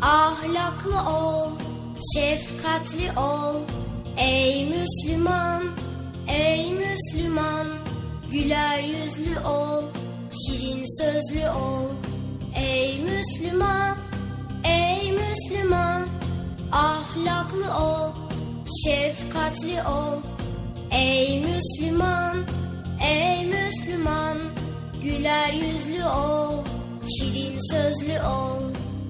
ahlaklı ol, şefkatli ol. Ey Müslüman, ey Müslüman, güler yüzlü ol, şirin sözlü ol. Ey Müslüman, ey Müslüman, ahlaklı ol, şefkatli ol. Ey Müslüman, ey Müslüman, güler yüzlü ol, şirin sözlü ol.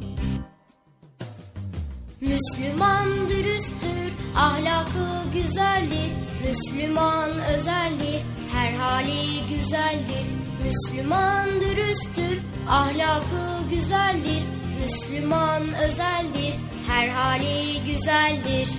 Müslüman dürüsttür, ahlakı güzeldir. Müslüman özeldir, her hali güzeldir. Müslüman dürüsttür, ahlakı güzeldir. Müslüman özeldir, her hali güzeldir.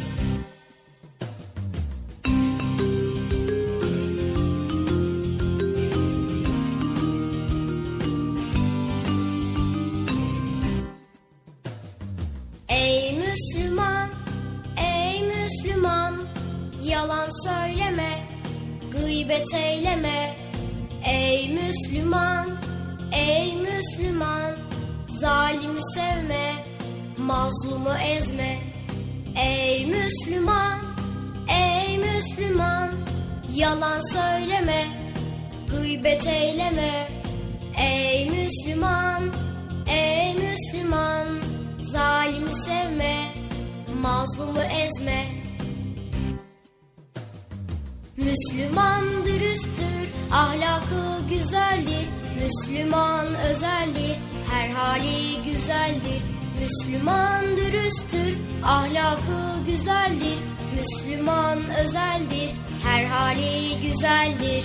Ey Müslüman, ey Müslüman, yalan söyleme, gıybet eyleme. Ey Müslüman, ey Müslüman, zalimi sevme, mazlumu ezme. Ey Müslüman, ey Müslüman, yalan söyleme, gıybet eyleme. Ey Müslüman, ey Müslüman, zalimi sevme, mazlumu ezme. Müslüman dürüsttür, ahlakı güzeldir. Müslüman özeldir, her hali güzeldir. Müslüman dürüsttür, ahlakı güzeldir. Müslüman özeldir, her hali güzeldir.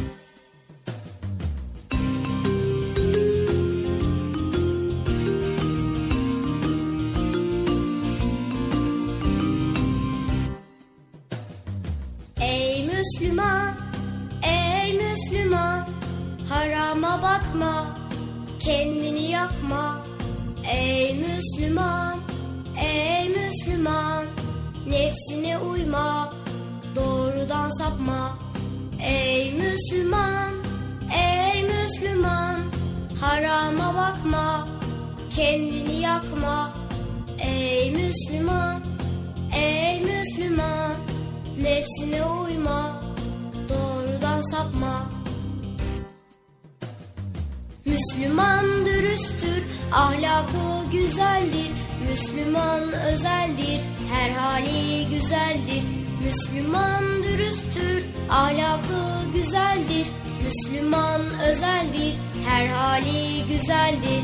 Ey Müslüman, ey Müslüman, harama bakma, kendini yakma. Ey Müslüman, ey Müslüman, nefsine uyma, doğrudan sapma. Ey Müslüman, ey Müslüman, harama bakma, kendini yakma. Ey Müslüman, ey Müslüman, nefsine uyma, doğrudan sapma. Müslüman dürüsttür, ahlakı güzeldir. Müslüman özeldir, her hali güzeldir. Müslüman dürüsttür, ahlakı güzeldir. Müslüman özeldir, her hali güzeldir.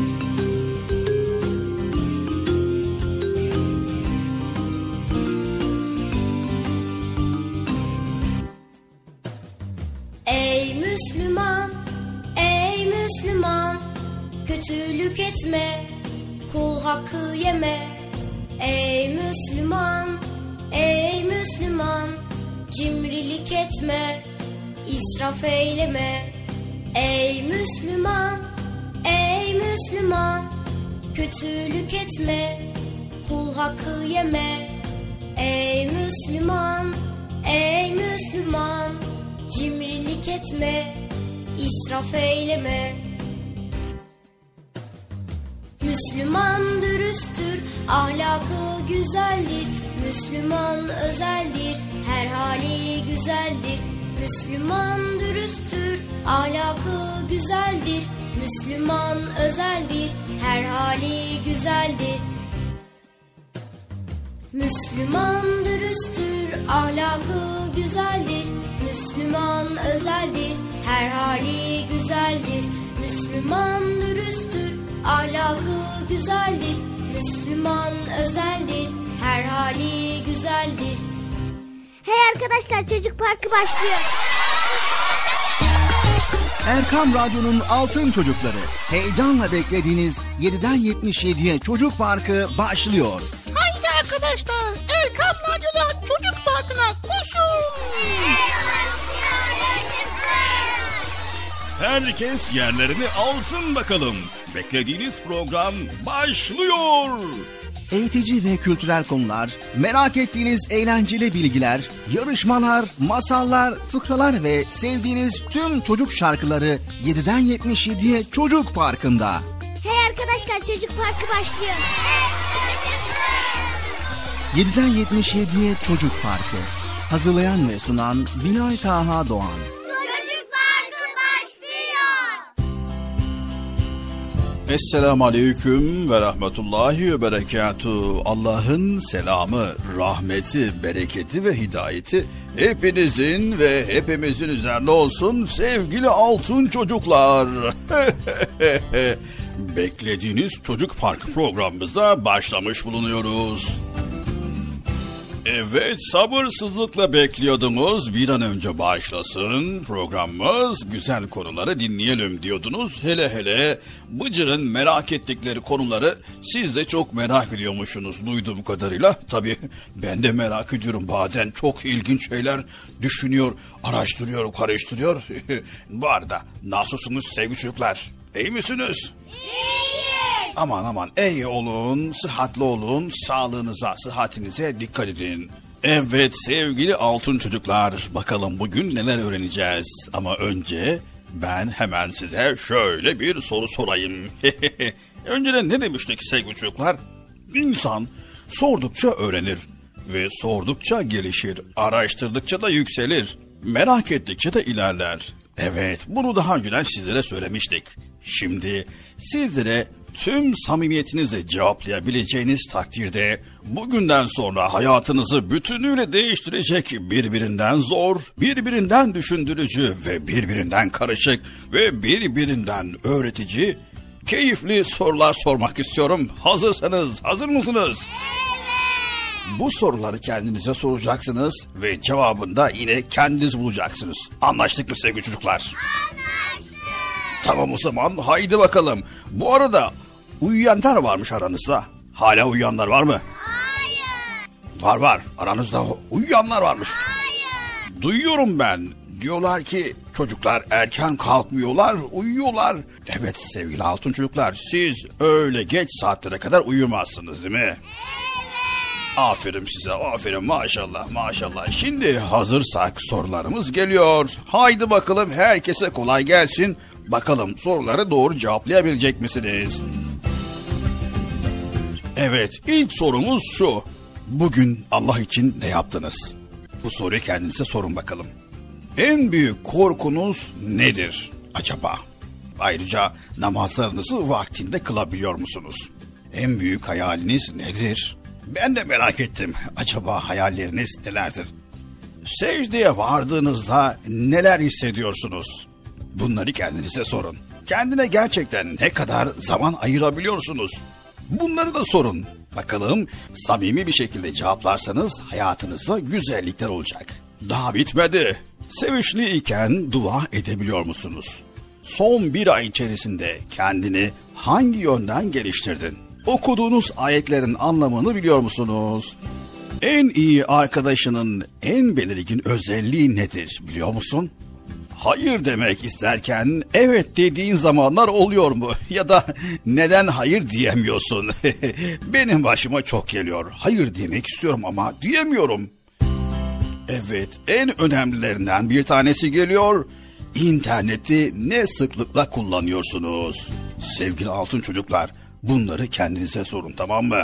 Ey Müslüman, ey Müslüman, kötülük etme, kul hakkı yeme. Ey Müslüman, ey Müslüman, cimrilik etme, israf eyleme. Ey Müslüman, ey Müslüman, kötülük etme, kul hakkı yeme. Ey Müslüman, ey Müslüman, cimrilik etme, israf eyleme. Müslüman dürüsttür, ahlakı güzeldir. Müslüman özeldir, her hali güzeldir. Müslüman dürüsttür, ahlakı güzeldir. Müslüman özeldir, her hali güzeldir. Müslüman dürüsttür, ahlakı güzeldir. Müslüman özeldir, her hali güzeldir. Müslüman dürüsttür, ahlakı güzeldir. Müslüman özeldir, her hali güzeldir. Hey arkadaşlar, Çocuk Parkı başlıyor. Erkam Radyo'nun Altın Çocukları. Heyecanla beklediğiniz 7'den 77'ye Çocuk Parkı başlıyor. Haydi arkadaşlar, Erkam Radyo'da Çocuk Parkı'na koşun. Herkes yerlerini alsın bakalım. Beklediğiniz program başlıyor. Eğitici ve kültürel konular, merak ettiğiniz eğlenceli bilgiler, yarışmalar, masallar, fıkralar ve sevdiğiniz tüm çocuk şarkıları 7'den 77'ye Çocuk Parkı'nda. Hey arkadaşlar, Çocuk Parkı başlıyor. 7'den 77'ye Çocuk Parkı. Hazırlayan ve sunan Günay Taha Doğan. Çocuk Parkı başlıyor. Esselamu Aleyküm ve Rahmetullahi ve Berekatuhu. Allah'ın selamı, rahmeti, bereketi ve hidayeti hepinizin ve hepimizin üzerine olsun sevgili altın çocuklar. Beklediğiniz Çocuk Parkı programımıza başlamış bulunuyoruz. Evet, sabırsızlıkla bekliyordunuz. Bir an önce başlasın programımız. Güzel konuları dinleyelim diyordunuz. Hele hele Bıcır'ın merak ettikleri konuları siz de çok merak ediyormuşsunuz duyduğum kadarıyla. Tabii ben de merak ediyorum. Bazen çok ilginç şeyler düşünüyor, araştırıyor, karıştırıyor. Bu arada nasılsınız sevgili çocuklar? İyi misiniz? Aman iyi olun, sıhhatli olun, sağlığınıza, sıhhatinize dikkat edin. Evet sevgili altın çocuklar, bakalım bugün neler öğreneceğiz. Ama önce ben hemen size şöyle bir soru sorayım. Önceden ne demiştik sevgili çocuklar? İnsan sordukça öğrenir ve sordukça gelişir, araştırdıkça da yükselir, merak ettikçe de ilerler. Evet, bunu daha önceden sizlere söylemiştik. Şimdi sizlere tüm samimiyetinizle cevaplayabileceğiniz takdirde bugünden sonra hayatınızı bütünüyle değiştirecek birbirinden zor, birbirinden düşündürücü ve birbirinden karışık ve birbirinden öğretici, keyifli sorular sormak istiyorum. Hazırsanız, hazır mısınız? Evet. Bu soruları kendinize soracaksınız ve cevabını da yine kendiniz bulacaksınız. Anlaştık mı sevgili çocuklar? Anlaştık. Tamam o zaman haydi bakalım. Bu arada uyuyanlar varmış aranızda. Hala uyuyanlar var mı? Hayır. Var. Aranızda uyuyanlar varmış. Hayır. Duyuyorum ben. Diyorlar ki çocuklar erken kalkmıyorlar, uyuyorlar. Evet sevgili altın çocuklar, siz öyle geç saatlere kadar uyumazsınız değil mi? Evet. Aferin size, aferin, maşallah. Şimdi hazırsak sorularımız geliyor. Haydi bakalım, herkese kolay gelsin. Bakalım soruları doğru cevaplayabilecek misiniz? Evet, ilk sorumuz şu. Bugün Allah için ne yaptınız? Bu soruyu kendinize sorun bakalım. En büyük korkunuz nedir acaba? Ayrıca namazlarınızı vaktinde kılabiliyor musunuz? En büyük hayaliniz nedir? Ben de merak ettim. Acaba hayalleriniz nelerdir? Secdeye vardığınızda neler hissediyorsunuz? Bunları kendinize sorun. Kendine gerçekten ne kadar zaman ayırabiliyorsunuz? Bunları da sorun. Bakalım samimi bir şekilde cevaplarsanız hayatınızda güzellikler olacak. Daha bitmedi. Sevinçliyken dua edebiliyor musunuz? Son bir ay içerisinde kendini hangi yönden geliştirdin? Okuduğunuz ayetlerin anlamını biliyor musunuz? En iyi arkadaşının en belirgin özelliği nedir biliyor musun? Hayır demek isterken evet dediğin zamanlar oluyor mu? Ya da neden hayır diyemiyorsun? Benim başıma çok geliyor. Hayır demek istiyorum ama diyemiyorum. Evet, en önemlilerinden bir tanesi geliyor. İnterneti ne sıklıkla kullanıyorsunuz? Sevgili altın çocuklar, bunları kendinize sorun, tamam mı?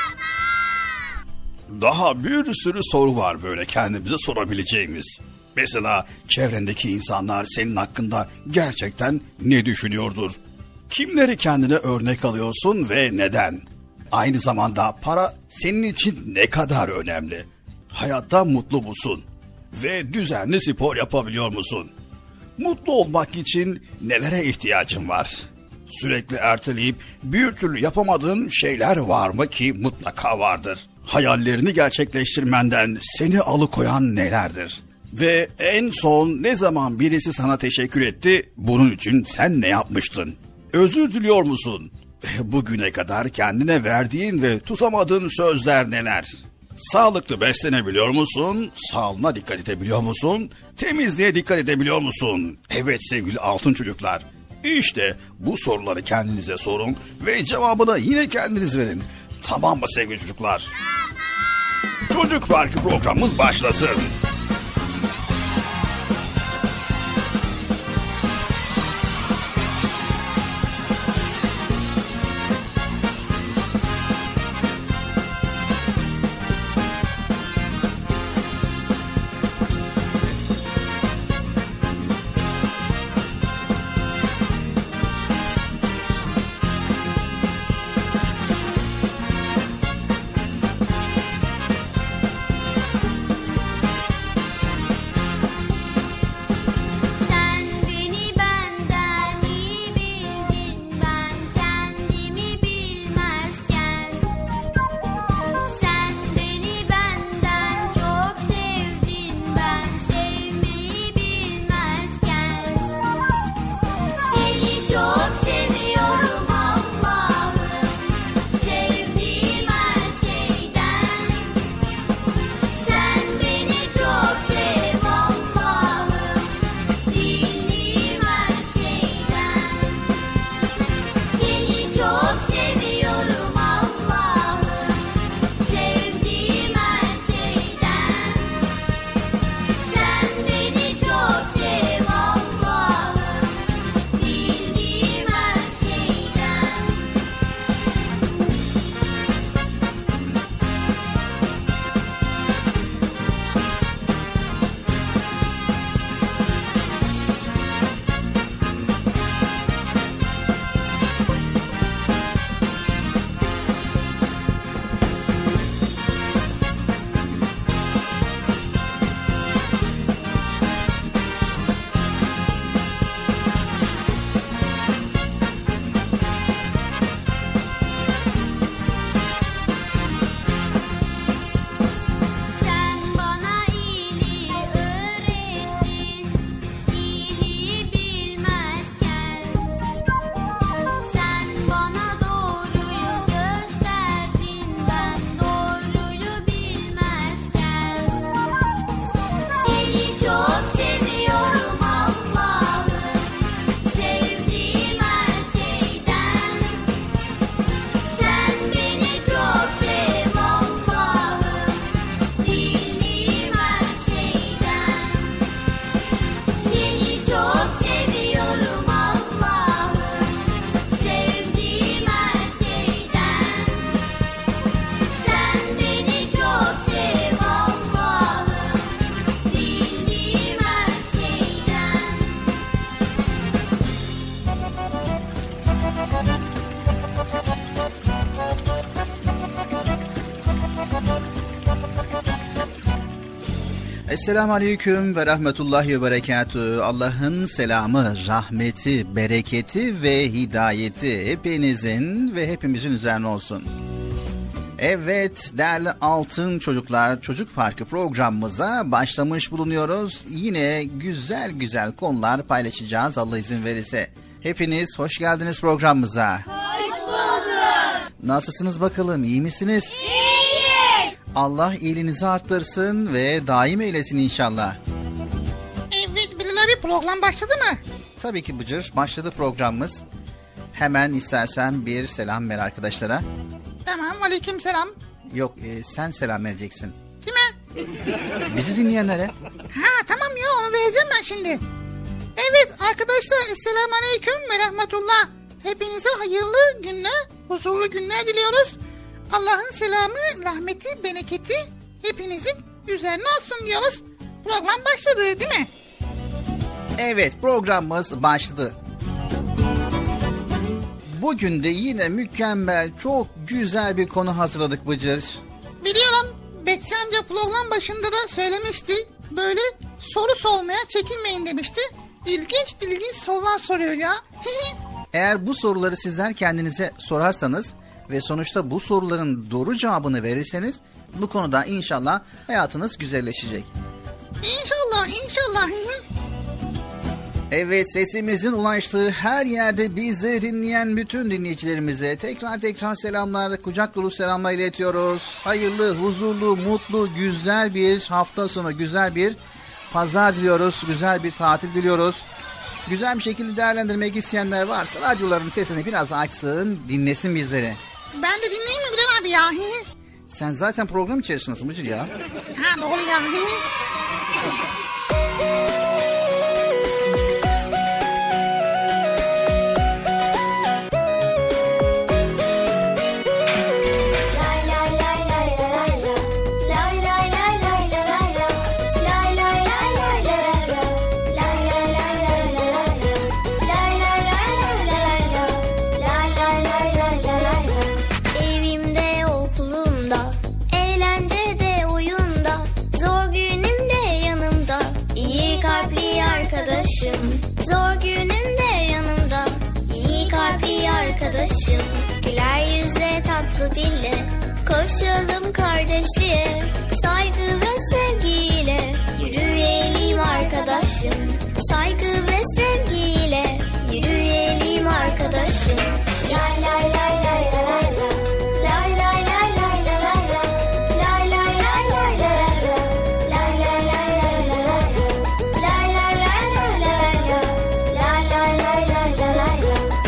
Daha bir sürü soru var böyle kendimize sorabileceğimiz. Mesela çevrendeki insanlar senin hakkında gerçekten ne düşünüyordur? Kimleri kendine örnek alıyorsun ve neden? Aynı zamanda para senin için ne kadar önemli? Hayatta mutlu musun? Ve düzenli spor yapabiliyor musun? Mutlu olmak için nelere ihtiyacın var? Sürekli erteleyip bir türlü yapamadığın şeyler var mı ki mutlaka vardır? Hayallerini gerçekleştirmenden seni alıkoyan nelerdir? Ve en son ne zaman birisi sana teşekkür etti, bunun için sen ne yapmıştın? Özür diliyor musun? Bugüne kadar kendine verdiğin ve tutamadığın sözler neler? Sağlıklı beslenebiliyor musun? Sağlığına dikkat edebiliyor musun? Temizliğe dikkat edebiliyor musun? Evet sevgili altın çocuklar, İşte bu soruları kendinize sorun ve cevabını yine kendiniz verin. Tamam mı sevgili çocuklar? Çocuk Parkı programımız başlasın. Esselamu Aleyküm ve Rahmetullahi ve Berekatühü. Allah'ın selamı, rahmeti, bereketi ve hidayeti hepinizin ve hepimizin üzerine olsun. Evet değerli altın çocuklar, Çocuk Parkı programımıza başlamış bulunuyoruz. Yine güzel güzel konular paylaşacağız Allah izin verirse. Hepiniz hoş geldiniz programımıza. Hoş bulduk. Nasılsınız bakalım, iyi misiniz? İyiyiz. Allah iyiliğinizi arttırsın ve daim eylesin inşallah. Evet Bilal abi, program başladı mı? Tabii ki Bıcır, başladı programımız. Hemen istersen bir selam ver arkadaşlara. Tamam, aleyküm selam. Yok sen selam vereceksin. Kime? Bizi dinleyenlere. Ha tamam ya, onu vereceğim ben şimdi. Evet arkadaşlar, esselamu aleyküm ve rahmetullah. Hepinize hayırlı günler, huzurlu günler diliyoruz. Allah'ın selamı, rahmeti, bereketi hepinizin üzerine olsun diyoruz. Program başladı değil mi? Evet, programımız başladı. Bugün de yine mükemmel, çok güzel bir konu hazırladık Bıcır. Biliyorum, Betsi amca program başında da söylemişti. Böyle soru sormaya çekinmeyin demişti. İlginç sorular soruyor ya. Eğer bu soruları sizler kendinize sorarsanız ve sonuçta bu soruların doğru cevabını verirseniz bu konuda inşallah hayatınız güzelleşecek. İnşallah. Evet, sesimizin ulaştığı her yerde bizleri dinleyen bütün dinleyicilerimize tekrar selamlar, kucak dolu selamlar iletiyoruz. Hayırlı, huzurlu, mutlu, güzel bir hafta sonu, güzel bir pazar diliyoruz, güzel bir tatil diliyoruz. Güzel bir şekilde değerlendirmek isteyenler varsa radyoların sesini biraz açsın, dinlesin bizleri. Ben de dinleyeyim mi Bilal abi ya? Sen zaten program içerisindesin Bıcır ya. Ha doğru ya. Evimde, okulumda, eğlencede, oyunda, zor günümde yanımda, iyi kalpli arkadaşım. Zor günümde yanımda, iyi kalpli arkadaşım. Güler yüzle, tatlı dille, koşalım kardeşliğe, saygı ve sevgiyle yürüyelim arkadaşım. Saygı ve sevgiyle yürüyelim arkadaşım. Lay lay lay lay lay lay. Lay lay lay lay lay lay. Lay lay lay lay lay lay. Lay lay lay lay lay lay. Lay lay lay lay lay lay. Lay lay lay lay lay lay.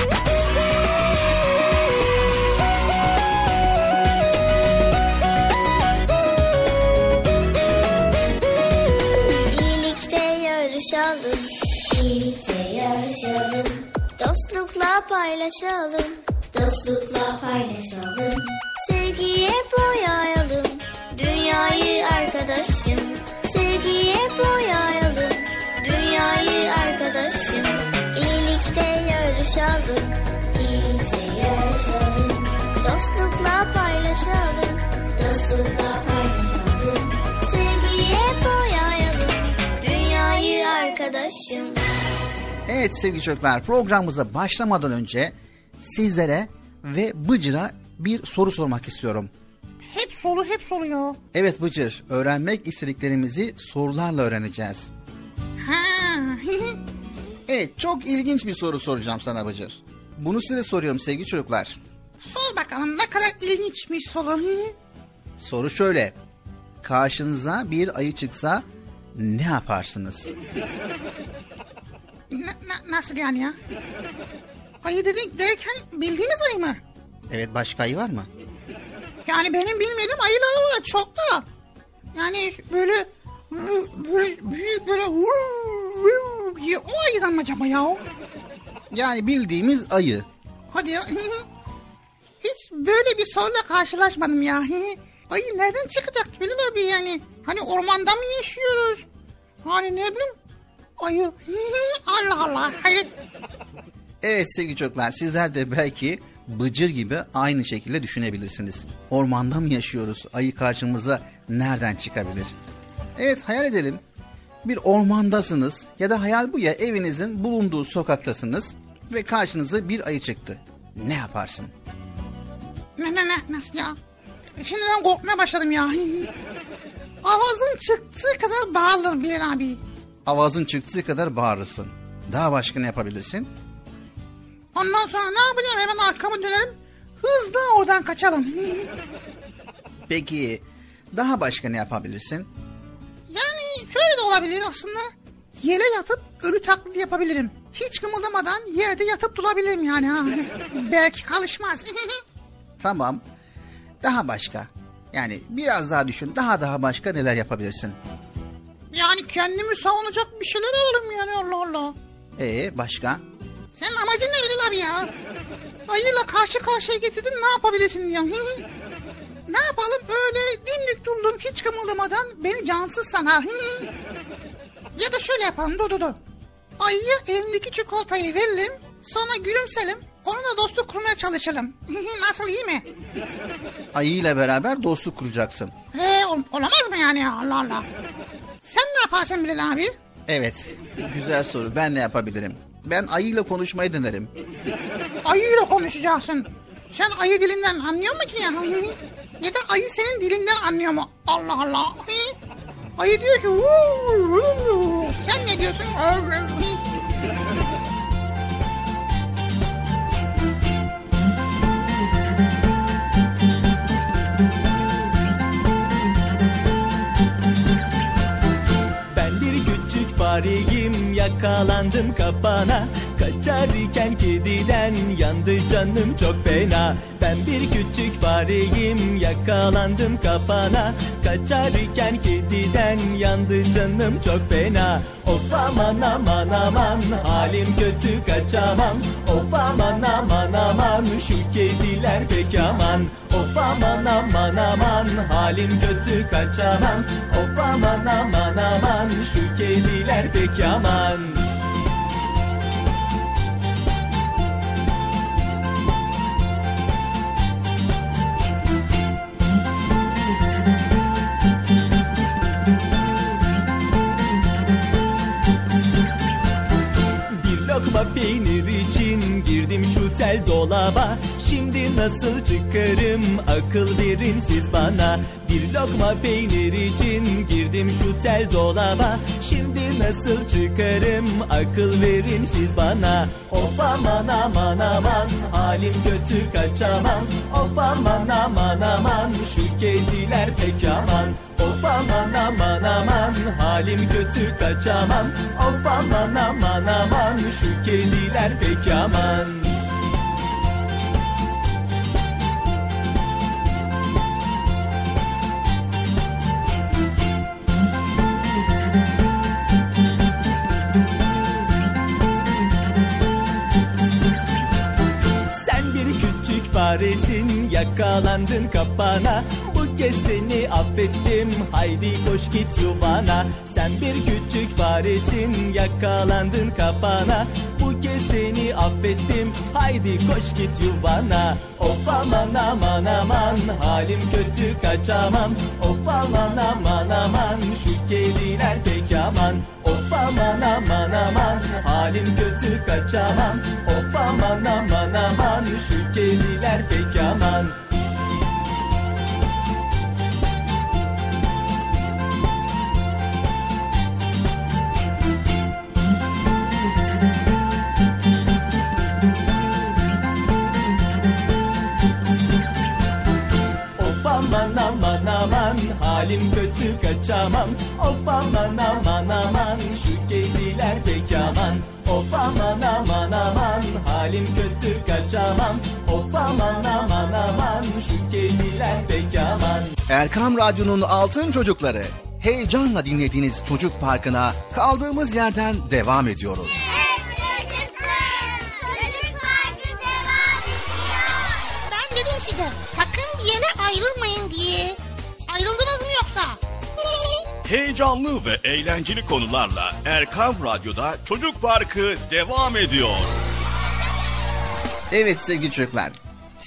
İyilikte yarışalım, iyilikte yarışalım. Dostlukla paylaşalım, dostlukla paylaşalım. Sevgiye boyayalım, dünyayı arkadaşım. Sevgiye boyayalım, dünyayı arkadaşım. İyilikte yarışalım, iyilikte yarışalım. Dostlukla paylaşalım, dostlukla paylaşalım. Sevgiye boyayalım, dünyayı arkadaşım. Evet sevgili çocuklar, programımıza başlamadan önce sizlere ve Bıcır'a bir soru sormak istiyorum. Hep soru ya. Evet Bıcır, öğrenmek istediklerimizi sorularla öğreneceğiz. Ha. Evet, çok ilginç bir soru soracağım sana Bıcır. Bunu size soruyorum sevgili çocuklar. Sor bakalım, ne kadar ilginçmiş soru. Soru şöyle: karşınıza bir ayı çıksa ne yaparsınız? Nasıl yani ya? Ayı derken bildiğimiz ayı mı? Evet, başka ayı var mı? Yani benim bilmediğim ayılar var çok da. Yani böyle büyük böyle o ayıdan mı acaba ya? Yani bildiğimiz ayı. Hadi ya. Hiç böyle bir soruyla karşılaşmadım ya. Ayı nereden çıkacak Bilal abi yani? Hani ormanda mı yaşıyoruz? Hani ne bileyim? Ayı. Allah Allah. Hayır. Evet sevgili çocuklar, sizler de belki Bıcır gibi aynı şekilde düşünebilirsiniz. Ormanda mı yaşıyoruz? Ayı karşımıza nereden çıkabilir? Evet, hayal edelim. Bir ormandasınız ya da hayal bu ya, evinizin bulunduğu sokaktasınız ve karşınıza bir ayı çıktı. Ne yaparsın? Nasıl ya? Şimdiden korkmaya başladım ya. Avazın çıktığı kadar bağırırım Bilal abi. Avazın çıktığı kadar bağırırsın. Daha başka ne yapabilirsin? Ondan sonra ne yapacağım? Hemen arkamı dönerim. Hızla oradan kaçalım. Peki daha başka ne yapabilirsin? Yani şöyle de olabilir aslında. Yere yatıp ölü taklidi yapabilirim. Hiç kımıldamadan yerde yatıp durabilirim yani. Ha. Belki kalışmaz. Tamam. Daha başka. Yani biraz daha düşün. Daha başka neler yapabilirsin? Yani kendimi savunacak bir şeyler alalım yani, Allah Allah. Başka? Senin amacın ne Bilal abi ya? Ayıyla karşı karşıya getirdin, ne yapabilirsin diyorum. Ne yapalım, öyle dimdik durdum hiç kımıldamadan, beni cansız sanar. Ya da şöyle yapalım, dur. Ayıya elindeki çikolatayı verelim, sonra gülümselim, onunla dostluk kurmaya çalışalım. Nasıl, iyi mi? Ayıyla beraber dostluk kuracaksın. Olamaz mı yani, Allah Allah. Sen ne yaparsın Bilal abi? Evet, güzel soru. Ben ne yapabilirim? Ben ayıyla konuşmayı denerim. Ayıyla konuşacaksın. Sen ayı dilinden anlıyor musun ki ya? Ya da ayı senin dilinden anlıyor mu? Allah Allah. Ayı diyor ki sen ne diyorsun? Ben bir küçük fareyim, yakalandım kapana. Kaçarken kediden yandı canım çok fena. Ben bir küçük fareyim, yakalandım kapana. Kaçarken kediden yandı canım çok fena. Of aman aman aman, halim kötü kaçamam. Of aman aman aman, şu kediler pek aman. Of aman aman aman, halim kötü kaçamam. Of aman aman aman, şu kediler pek aman. Lokma peynir için girdim şu tel dolaba. Şimdi nasıl çıkarım, akıl verin siz bana. Bir lokma peynir için girdim şu tel dolaba. Şimdi nasıl çıkarım, akıl verin siz bana. Of aman aman aman, halim kötü kaçamam. Of aman aman aman, şu kediler pek aman. Of aman aman aman, halim kötü kaçamam. Of aman aman aman, şu kediler pek aman. Sen bir küçük faresin, yakalandın kapana. Bu kez seni affettim, haydi koş git yuvana. Sen bir küçük faresin, yakalandın kapana. Bu kez seni affettim, haydi koş git yuvana. Of aman aman aman, halim kötü kaçamam. Of aman aman aman, şu kediler pek aman. Of aman aman aman, halim kötü kaçamam. Of aman aman aman, şu kediler pek aman. Aman aman aman, halim kötü kaçamam. Of aman aman aman, şu kediler pek aman. Of aman aman aman, halim kötü kaçamam. Of aman aman aman, şu kediler pek aman. Erkam Radyo'nun Altın Çocukları. Heyecanla dinlediğiniz Çocuk Parkı'na kaldığımız yerden devam ediyoruz. Ben dedim size, sakın bir yere ayrılmayın diye. Ayrıldınız mı yoksa? Heyecanlı ve eğlenceli konularla Erkam Radyo'da Çocuk Parkı devam ediyor. Evet sevgili çocuklar,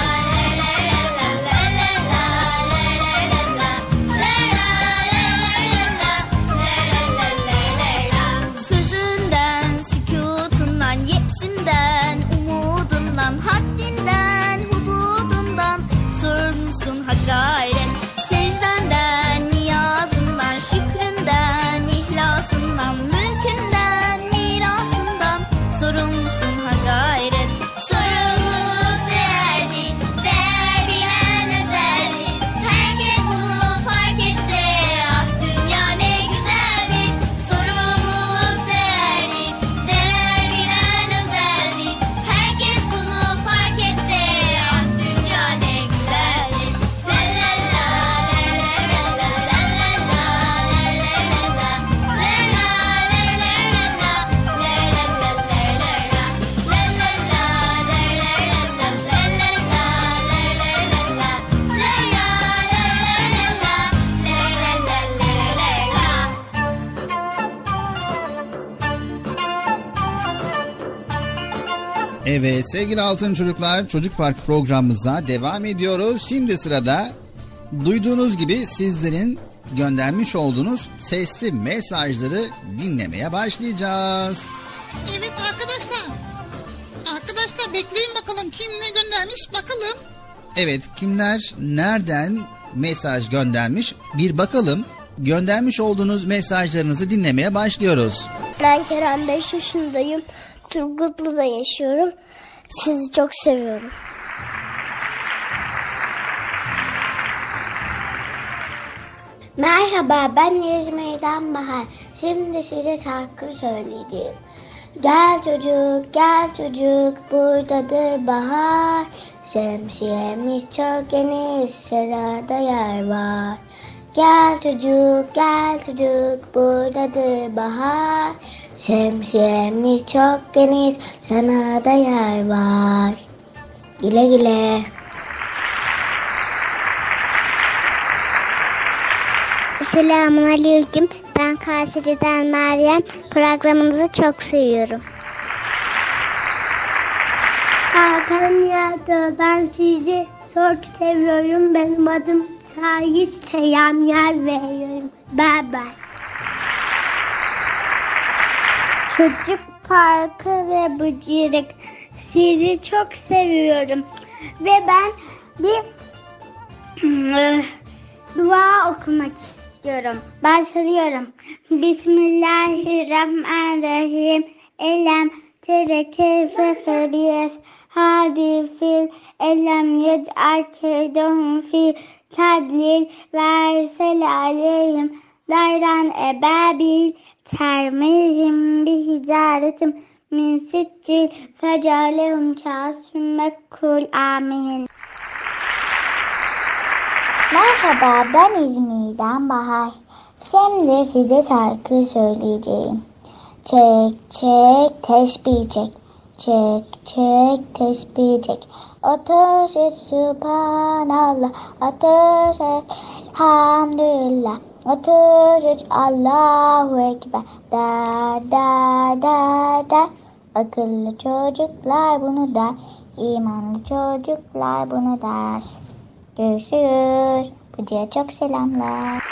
Sözünden, sükutundan, yetsinden, umudundan, haddinden, hududundan sorumlusun ha gayret. Secdenden, niyazından, şükründen, ihlasından, mülkünden, mirasından sorumlusun ha gayret. Sorumluluk değerli, değer bilen özeldi. Herkes bunu fark etse, ah dünya ne güzeldi. Sorumluluk değerli, değer bilen özeldi. Herkes bunu fark etse, ah dünya ne güzeldi. La la la la la la la Evet sevgili altın çocuklar, Çocuk Park programımıza devam ediyoruz. Şimdi sırada duyduğunuz gibi sizlerin göndermiş olduğunuz sesli mesajları dinlemeye başlayacağız. Evet arkadaşlar. Arkadaşlar bekleyin bakalım kim ne göndermiş bakalım. Evet, kimler nereden mesaj göndermiş bir bakalım. Göndermiş olduğunuz mesajlarınızı dinlemeye başlıyoruz. Ben Kerem, 5 yaşındayım. Turgutlu'da yaşıyorum. Sizi çok seviyorum. Merhaba, ben İzmir'den Bahar. Şimdi size şarkı söyleyeceğim. Gel çocuk, gel çocuk, buradadır bahar. Şemsiyemiz çok geniş, sırada yer var. Gel çocuk, gel çocuk, buradadır bahar. Şemsiyemiz çok geniş, sana da yer var. Güle güle. Selamun Aleyküm. Ben Kayseri'den Meryem. Programınızı çok seviyorum. Hakan Yağdı. Ben sizi çok seviyorum. Benim adım Sayı. Selamlar veriyorum. Bye bye. Çocuk Parkı ve Bıcırık. Sizi çok seviyorum. Ve ben bir dua okumak istiyorum. Başlıyorum. Bismillahirrahmanirrahim. Elem tere keyfe febiyes. Hadi fil. Elem yec'al keydon fil. Tadlil versel aleyhim. Dayran ebabil. Termihim bihicaretim. Min siccil. Fecalehum kâsim mekkul. Amin. Merhaba, ben İzmir'den Bahar. Şimdi size şarkı söyleyeceğim. Çek çek tesbih çek. Çek çek tesbih çek. Ateş et Sübhanallah. Ateş et Hamdülillah. Ateş et Allahu Ekber. Da da da da. Akıllı çocuklar bunu der. İmanlı çocuklar bunu der. Görüşürüz. Bıcı'ya çok selamlar.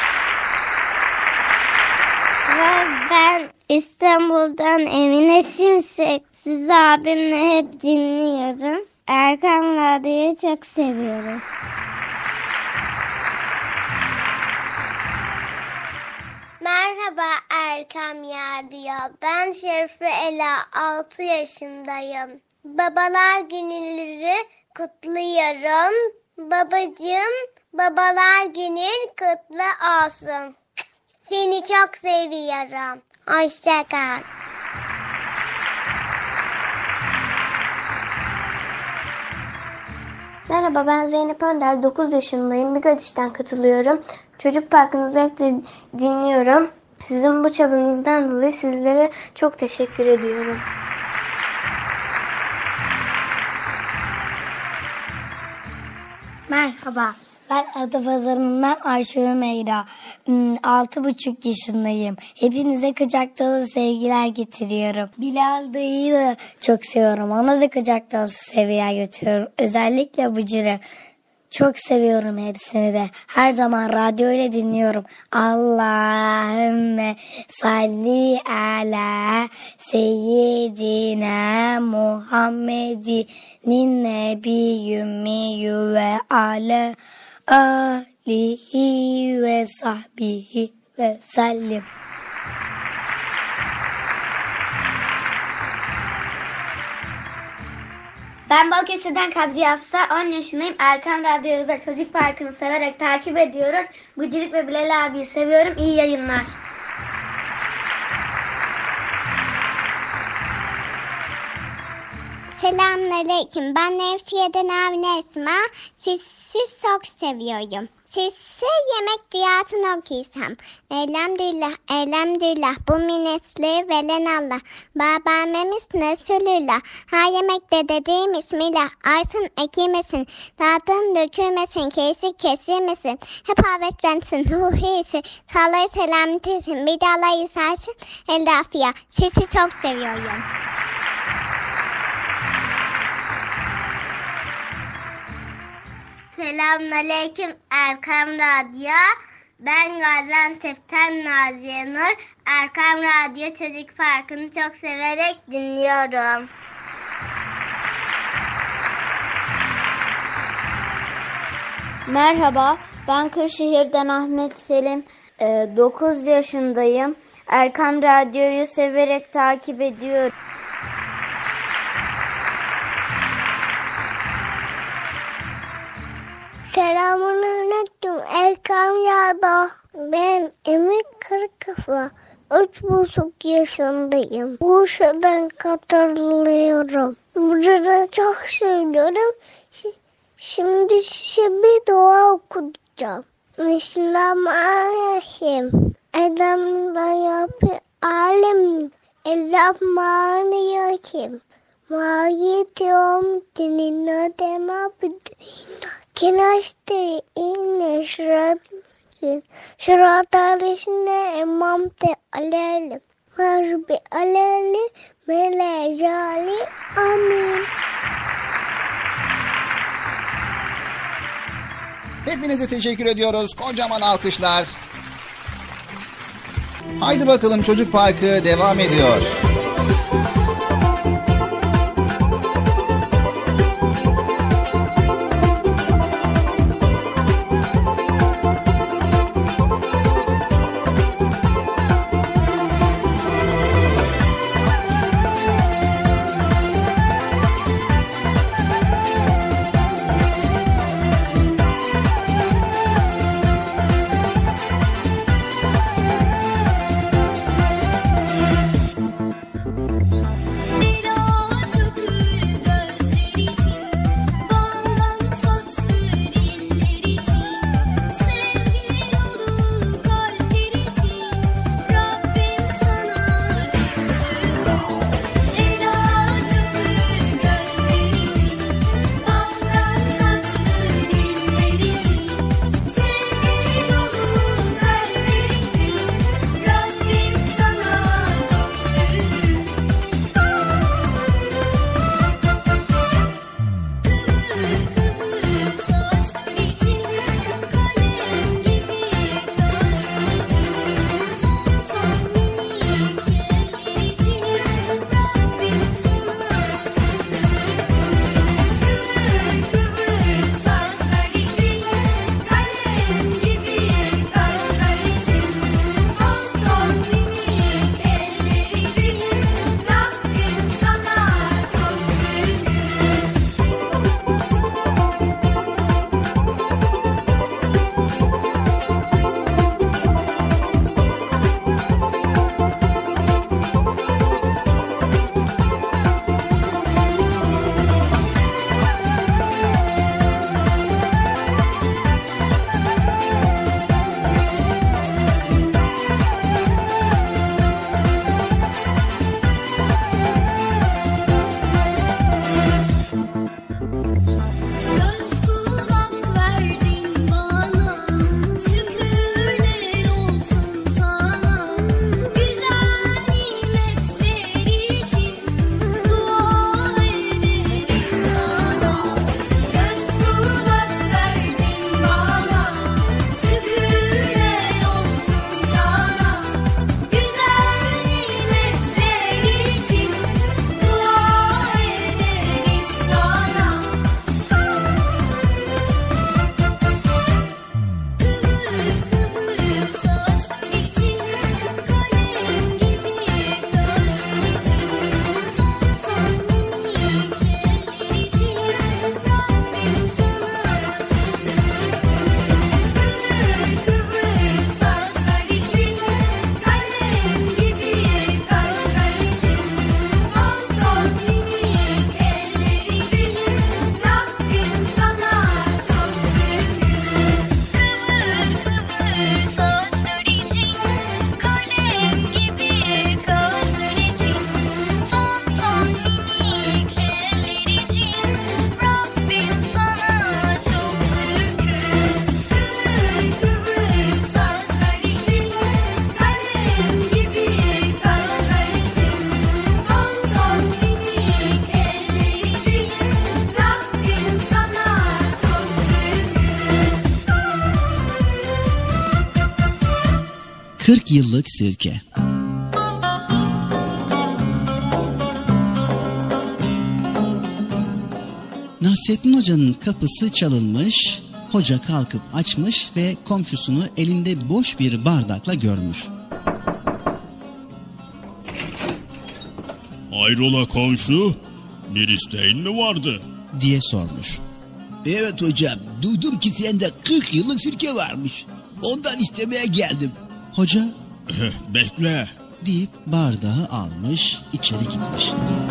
Ben İstanbul'dan Emine Şimşek. Sizi abimle hep dinliyorum. Erkan Radyo'yu çok seviyorum. Merhaba Erkam Radyo. Ben Şerife Ela, 6 yaşındayım. Babalar günleri kutluyorum. Babacığım, babalar günün kutlu olsun. Seni çok seviyorum. Hoşça kal. Merhaba, ben Zeynep Önder, 9 yaşındayım. Bigadiş'ten katılıyorum. Çocuk Parkı'nı zevkle dinliyorum. Sizin bu çabanızdan dolayı sizlere çok teşekkür ediyorum. Merhaba, ben Adapazarı'ndan Ayşe Ümeyra. 6,5 yaşındayım. Hepinize kucak dolu sevgiler getiriyorum. Bilal dayıyı da çok seviyorum. Ona da kucak dolu sevgiler götürüyorum. Özellikle Bıcır'ı. Çok seviyorum hepsini de. Her zaman radyo ile dinliyorum. Allahümme salli ala seyyidina Muhammedin nebiyyümmiyü ve ala alihi ve sahbihi ve sellim. Ben Balıkesir'den Kadriye Hafsa, 10 yaşındayım. Erkan Radyo'yu ve Çocuk Parkı'nı severek takip ediyoruz. Bıcırık ve Bilal abiyi seviyorum. İyi yayınlar. Selamünaleyküm. Ben Nevşehir'den Avni Esma. Sizi çok seviyorum. Size yemek duasını okuysam. Elhamdülillah, elhamdülillah. Bu minetleri veren Allah. Babamemiz Resulullah. Ha yemekte dediğim ismiyle. Arsın ekilmesin. Dağıtın dökülmesin. Kesik kesilmesin. Hep havetlensin. Ruhiyesi. Sağlığı selametesin. Bir de Allah isarsın. El afiyet. Sizi çok seviyorum. Selamünaleyküm Erkam Radyo. Ben Gaziantep'ten Naziye Nur. Erkam Radyo Çocuk Parkı'nı çok severek dinliyorum. Merhaba, ben Kırşehir'den Ahmet Selim. 9 yaşındayım. Erkam Radyo'yu severek takip ediyorum. Selamünaleyküm Erkan Yağda. Ben Emir Kırıkafa. 3,5 yaşındayım. Bursa'dan katılıyorum. Burada çok seviyorum. Şimdi size bir dua okuyacağım. Bismillahirrahmanirrahim. Edem da yapı Alem Elrahmanirrahim. Maliki yevmiddin dema kenaşte inne şıratalisine emamte aleylim. Harbi aleyli melejali amin. Hepinize teşekkür ediyoruz. Kocaman alkışlar. Haydi bakalım, Çocuk Parkı devam ediyor. Yıllık sirke. Nasrettin Hoca'nın kapısı çalınmış, hoca kalkıp açmış ve komşusunu elinde boş bir bardakla görmüş. Hayrola komşu, bir isteğin mi vardı? Diye sormuş. Evet hocam, duydum ki sende 40 yıllık sirke varmış. Ondan istemeye geldim. Hoca bekle deyip bardağı almış, içeri gitmiş.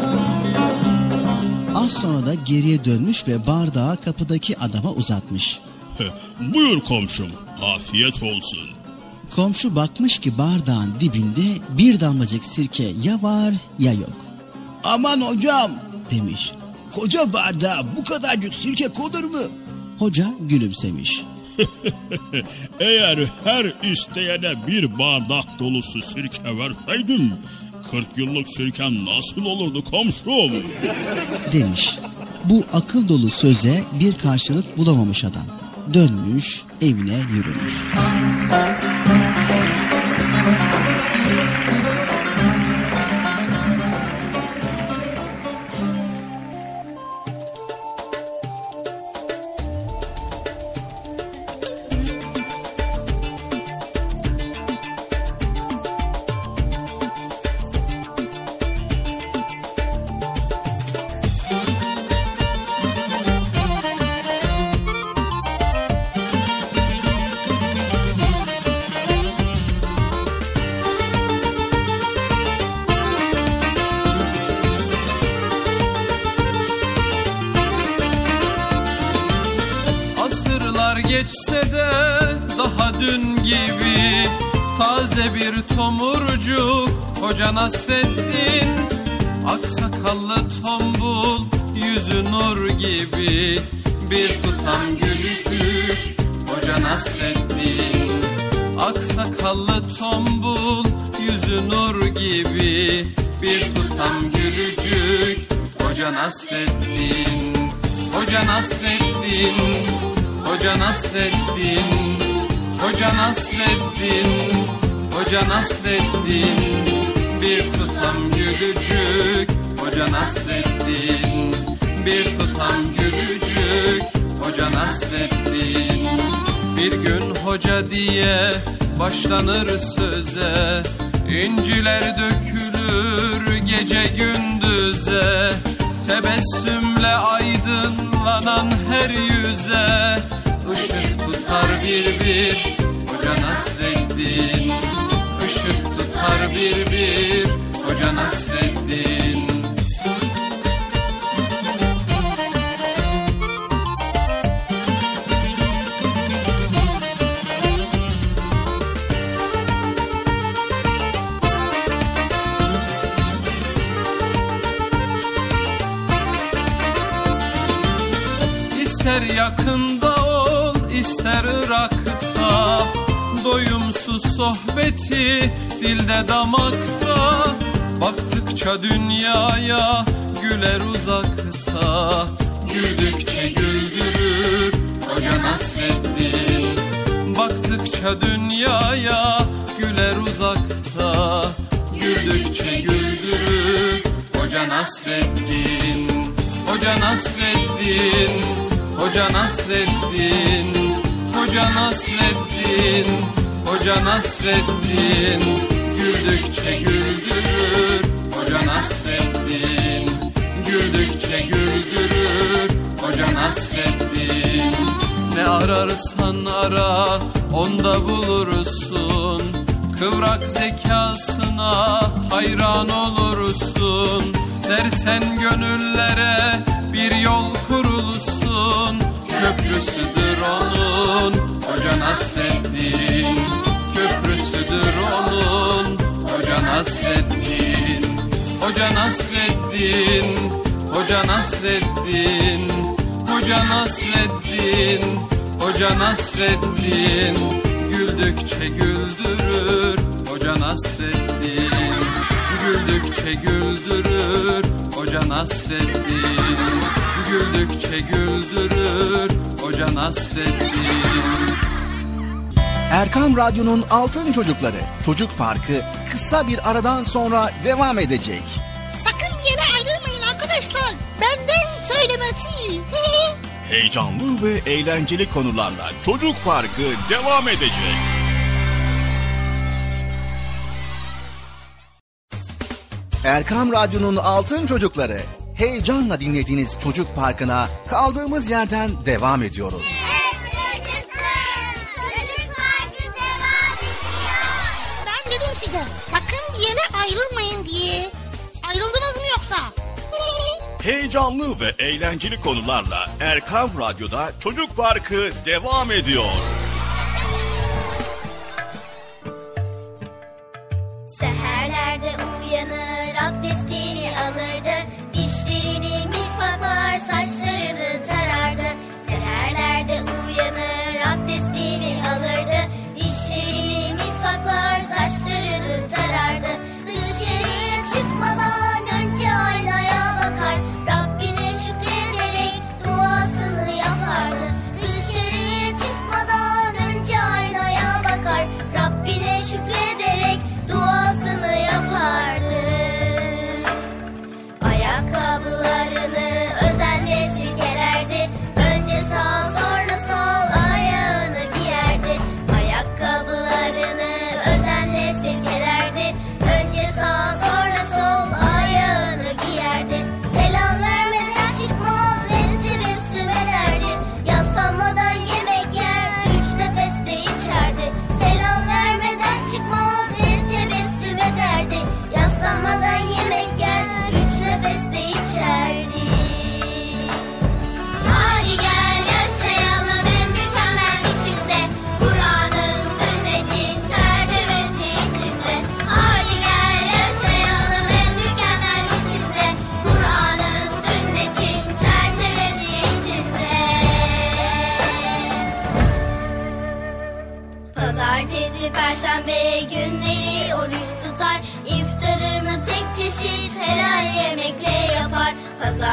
Az sonra da geriye dönmüş ve bardağı kapıdaki adama uzatmış. Buyur komşum, afiyet olsun. Komşu bakmış ki bardağın dibinde bir damlacık sirke ya var ya yok. Aman hocam demiş. Koca bardağa bu kadarcık sirke konur mu? Hoca gülümsemiş. Eğer her isteyene bir bardak dolusu sirke verseydin 40 yıllık sirken nasıl olurdu komşum? Demiş. Bu akıl dolu söze bir karşılık bulamamış adam. Dönmüş evine yürümüş. Geçse de daha dün gibi taze bir tomurcuk Hoca Nasreddin. Aksakallı tombul yüzü nur gibi bir tutam gülücük Hoca Nasreddin. Aksakallı tombul yüzü nur gibi bir tutam gülücük Hoca Nasreddin. Hoca Nasreddin. Hoca Nasreddin, Hoca Nasreddin, Hoca Nasreddin, bir tutam gülücük Hoca Nasreddin, bir tutam gülücük Hoca Nasreddin. Bir gün hoca diye başlanır söze, İnciler dökülür gece gündüze, tebessümle aydınlanan her yüze Işık tutar bir bir Hoca Nasreddin. Işık tutar bir bir Hoca Nasreddin. İster yakında ol, ister Irak'ta, doyumsuz sohbeti dilde damakta. Baktıkça dünyaya güler uzakta, güldükçe güldürür Hoca Nasreddin. Baktıkça dünyaya güler uzakta, güldükçe güldürür Hoca Nasreddin. Hoca Nasreddin, Hoca Nasreddin, Hoca Nasreddin, Hoca Nasreddin, güldükçe güldürür Hoca Nasreddin. Güldükçe güldürür Hoca Nasreddin. Ne ararsan ara onda bulursun, kıvrak zekasına hayran olursun. Dersen gönüllere bir yol kurulsun, köprüsüdür onun Hoca Nasreddin. Köprüsüdür onun Hoca Nasreddin. Hoca Nasreddin, Hoca Nasreddin, Hoca Nasreddin, Hoca Nasreddin, güldükçe güldürür Hoca Nasreddin. Güldükçe güldürür Hoca Nasreddin. Güldükçe güldürür Hoca Nasreddin. Erkam Radyo'nun Altın Çocukları Çocuk Parkı kısa bir aradan sonra devam edecek. Sakın bir yere ayrılmayın arkadaşlar. Benden söylemesi. Heyecanlı ve eğlenceli konularla Çocuk Parkı devam edecek. Erkam Radyo'nun Altın Çocukları, heyecanla dinlediğiniz Çocuk Parkı'na kaldığımız yerden devam ediyoruz. Ben dedim size sakın bir yere ayrılmayın diye. Ayrıldınız mı yoksa? Heyecanlı ve eğlenceli konularla Erkam Radyo'da Çocuk Parkı devam ediyor.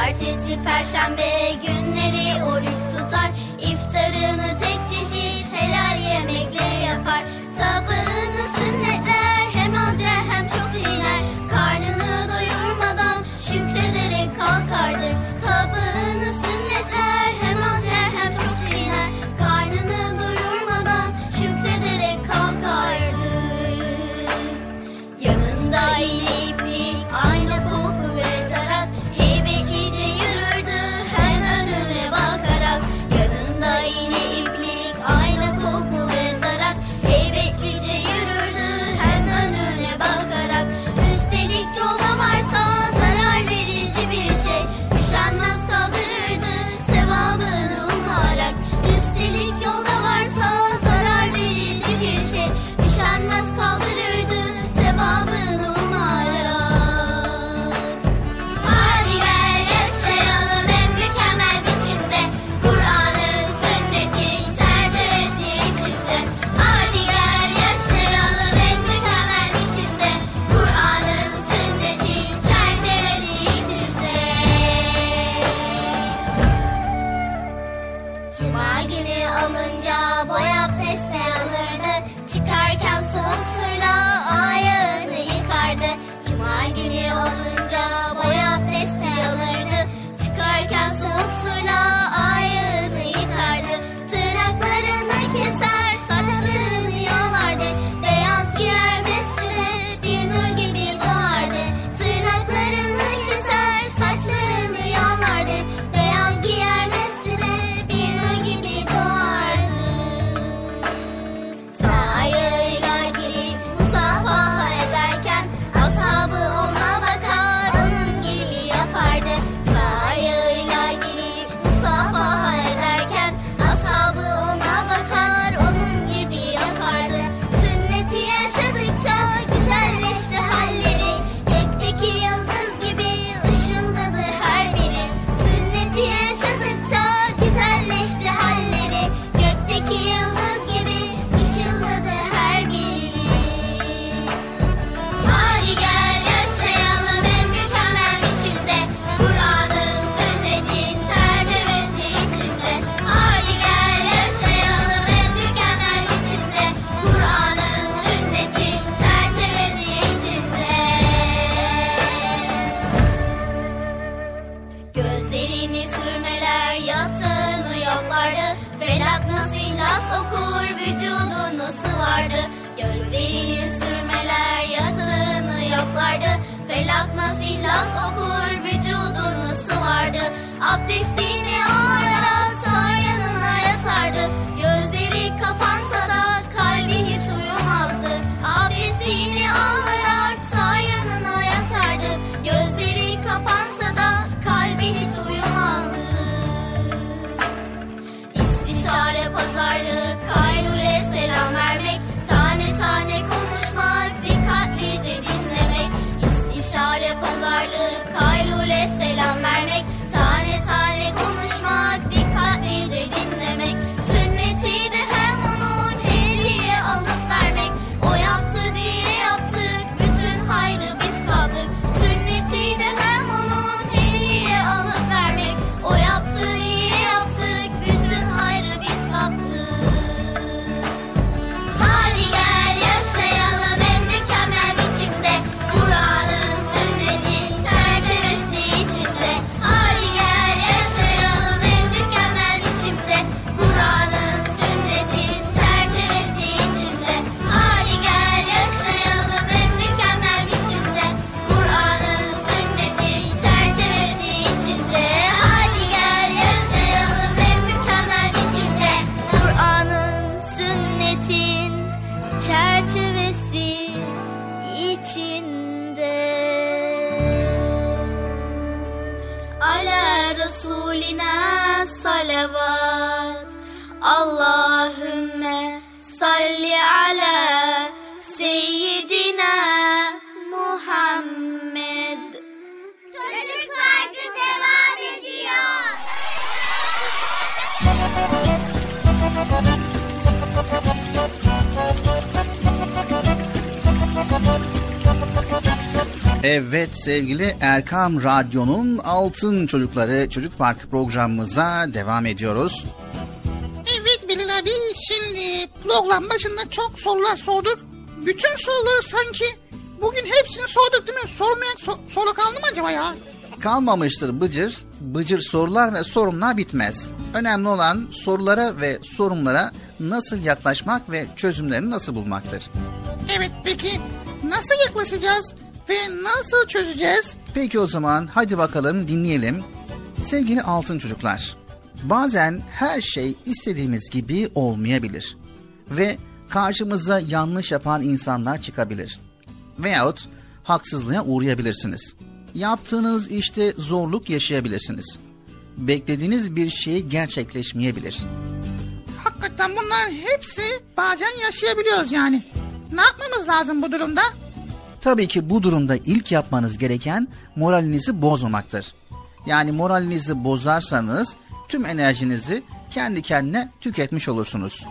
Cumartesi, perşembe günleri oruç tutar. İftarını tek çeşit helal yemekle yapar. Tabağını sünnetler, hem az yer hem çok çiğner. Karnını doyurmadan şükrederek kalkardır. Tabağını sünnetler, hem az yer hem çok çiğner. Karnını doyurmadan şükrederek kalkardır. Yanında iğne iplik, ayna koku ve tarak, heybetlice yürürdü hem önüne bakarak. Yanında iğne iplik, ayna koku ve tarak, heybetlice yürürdü hem önüne bakarak. Üstelik yolda varsa zarar verici bir şey, üşenmez kaldırırdı sevabını umarak. Üstelik yolda varsa zarar verici bir şey, üşenmez kaldırırdı sevabını umarak. Hadi gel yaşayalım en mükemmel biçimde, Kur'an'ın sünnetin çerçevesi içinde. Hadi gel yaşayalım en mükemmel biçimde, Kur'an'ın sünnetin çerçevesi içinde. Cuma günü alınca boy abdesti alırdı. Çıkarken soğuk suyla ayağını yıkardı. Cuma günü olunca boy abdesti alırdı. Çıkarken soğuk suyla ayağını yıkardı. Tırnaklarını keser, saçlarını yolardı. Beyaz giyer mescide, bir nur gibi doğardı. Tırnaklarını keser, saçlarını yolardı. Beyaz giyer mescide, bir nur gibi doğardı. Sağ ayağıyla girip musafaha ederken ashabı ona bakar, onun gibi yapardı. Sağ ayağıyla girip musafaha ederken ashabı ona bakar, onun gibi yapardı. Sünneti yaşadıkça güzelleşti halleri, gökteki yıldız gibi ışıldadı her biri. Sünneti yaşadıkça güzelleşti halleri, gökteki yıldız gibi ışıldadı her biri. Hadi gel yaşayalım en mükemmel biçimde, Kur'an'ın sünnetin çerçevesi içinde. Hadi gel yaşayalım en mükemmel biçimde, Kur'an'ın sünnetin çerçevesi içinde. Gözlerini sürmeler, yatağını yoklardı. Felak nasıl ihlas okur, vücudunu sıvardı. Gözlerini sürmeler, yatağını yoklardı. Felak nasıl ihlas okur, vücudunu sıvardı. Abdestini alarak sağ yanına yatardı. Gözleri kapansa da kalbi hiç uyumazdı. Abdestini alarak sağ yanına yatardı. Gözleri kapansa da kalbi hiç uyumazdı. İstişare, pazarlık, kaylule selam vermek, tane tane konuşmak, dikkatlice dinlemek. İstişare, pazarlık, kaylule selam vermek, tane tane konuşmak, dikkatlice dinlemek. Sünneti de hem onun hediye alıp vermek. O yaptı diye yaptık, bütün hayrı biz kaptık. Sünneti de hem onun hediye alıp vermek. O yaptı diye yaptık, bütün hayrı biz kaptık. Hadi gel yaşayalım en mükemmel biçimde, Kur'an'ın sünnetin çerçevesi içinde. Hadi gel yaşayalım en mükemmel biçimde, Kur'an'ın sünnetin çerçevesi içinde. Hadi gel yaşayalım en mükemmel biçimde, Kur'an'ın sünnetin çerçevesi içinde. Hadi gel yaşayalım en mükemmel biçimde, Kur'an'ın sünnetin çerçevesi içinde. Ala Resulina salavat, Allahümme salli ala seyyidina Muhammed. Çocuk Parkı devam ediyor. Evet sevgili Erkam Radyo'nun Altın Çocukları Çocuk Parkı programımıza devam ediyoruz. Evet Bilal abi, şimdi program başında çok sorular sorduk. Bütün soruları sanki bugün hepsini sorduk değil mi? Sormayan soru kaldı mı acaba ya? Kalmamıştır Bıcır. Bıcır sorular ve sorunlar bitmez. Önemli olan sorulara ve sorunlara nasıl yaklaşmak ve çözümlerini nasıl bulmaktır. Evet, peki nasıl yaklaşacağız ve nasıl çözeceğiz? Peki o zaman hadi bakalım dinleyelim. Sevgili altın çocuklar, bazen her şey istediğimiz gibi olmayabilir. Ve karşımıza yanlış yapan insanlar çıkabilir. Veyahut haksızlığa uğrayabilirsiniz. Yaptığınız işte zorluk yaşayabilirsiniz. Beklediğiniz bir şey gerçekleşmeyebilir. Hakikaten bunlar hepsi bazen yaşayabiliyoruz yani. Ne yapmamız lazım bu durumda? Tabii ki bu durumda ilk yapmanız gereken moralinizi bozmamaktır. Yani moralinizi bozarsanız tüm enerjinizi kendi kendine tüketmiş olursunuz.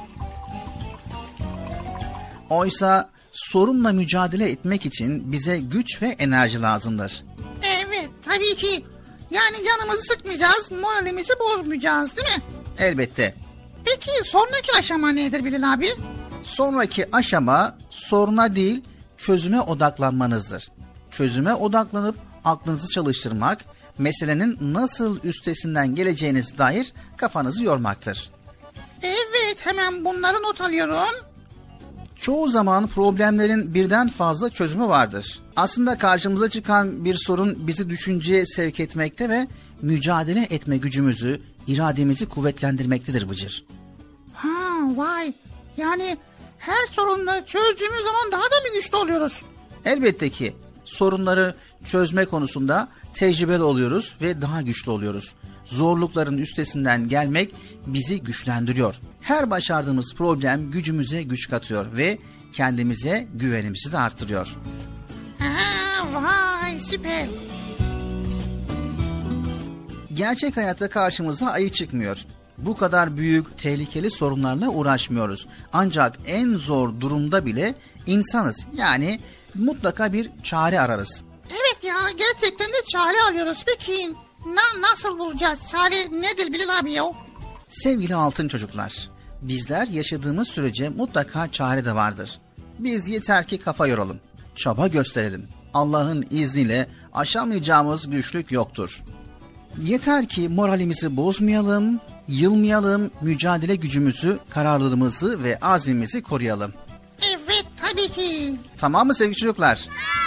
Oysa sorunla mücadele etmek için bize güç ve enerji lazımdır. Evet, tabii ki. Yani canımızı sıkmayacağız, moralimizi bozmayacağız değil mi? Elbette. Peki sonraki aşama nedir Bilal abi? Sonraki aşama soruna değil, çözüme odaklanmanızdır. Çözüme odaklanıp aklınızı çalıştırmak, meselenin nasıl üstesinden geleceğinize dair kafanızı yormaktır. Evet, hemen bunları not alıyorum. Çoğu zaman problemlerin birden fazla çözümü vardır. Aslında karşımıza çıkan bir sorun bizi düşünceye sevk etmekte ve mücadele etme gücümüzü, irademizi kuvvetlendirmektedir Bıcır. Ha, vay. Yani her sorunları çözdüğümüz zaman daha da mı güçlü oluyoruz? Elbette ki sorunları çözme konusunda tecrübeli oluyoruz ve daha güçlü oluyoruz. Zorlukların üstesinden gelmek bizi güçlendiriyor. Her başardığımız problem gücümüze güç katıyor ve kendimize güvenimizi de arttırıyor. Ha, vay süper. Gerçek hayatta karşımıza ayı çıkmıyor. Bu kadar büyük, tehlikeli sorunlarla uğraşmıyoruz. Ancak en zor durumda bile insanız. Yani mutlaka bir çare ararız. Evet ya, gerçekten de çare arıyoruz. Peki nasıl bulacağız? Çare nedir Bilal abi ya? Sevgili altın çocuklar, bizler yaşadığımız sürece mutlaka çare de vardır. Biz yeter ki kafa yoralım, çaba gösterelim. Allah'ın izniyle aşamayacağımız güçlük yoktur. Yeter ki moralimizi bozmayalım, yılmayalım, mücadele gücümüzü, kararlılığımızı ve azmimizi koruyalım. Evet, tabii ki. Tamam mı sevgili çocuklar?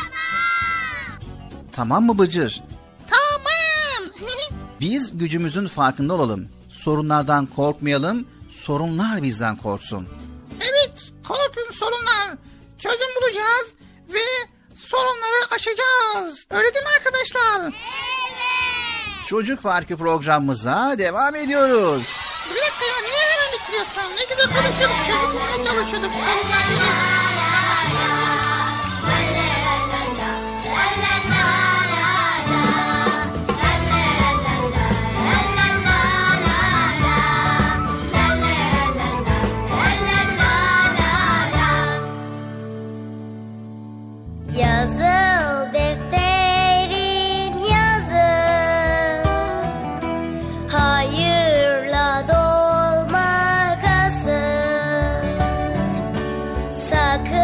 Tamam mı Bıcır? Tamam. Biz gücümüzün farkında olalım. Sorunlardan korkmayalım, sorunlar bizden korksun. Evet, korkun sorunlar. Çözüm bulacağız ve sorunları aşacağız. Öyle değil mi arkadaşlar? Evet. Çocuk Parkı programımıza devam ediyoruz. Bir dakika ya, niye hemen bitiriyorsun? Ne güzel konuşuyorduk, çözümlemeye çalışıyorduk sorunlar. Yazıl defterim yazıl, hayırla dolmakasın. Sakın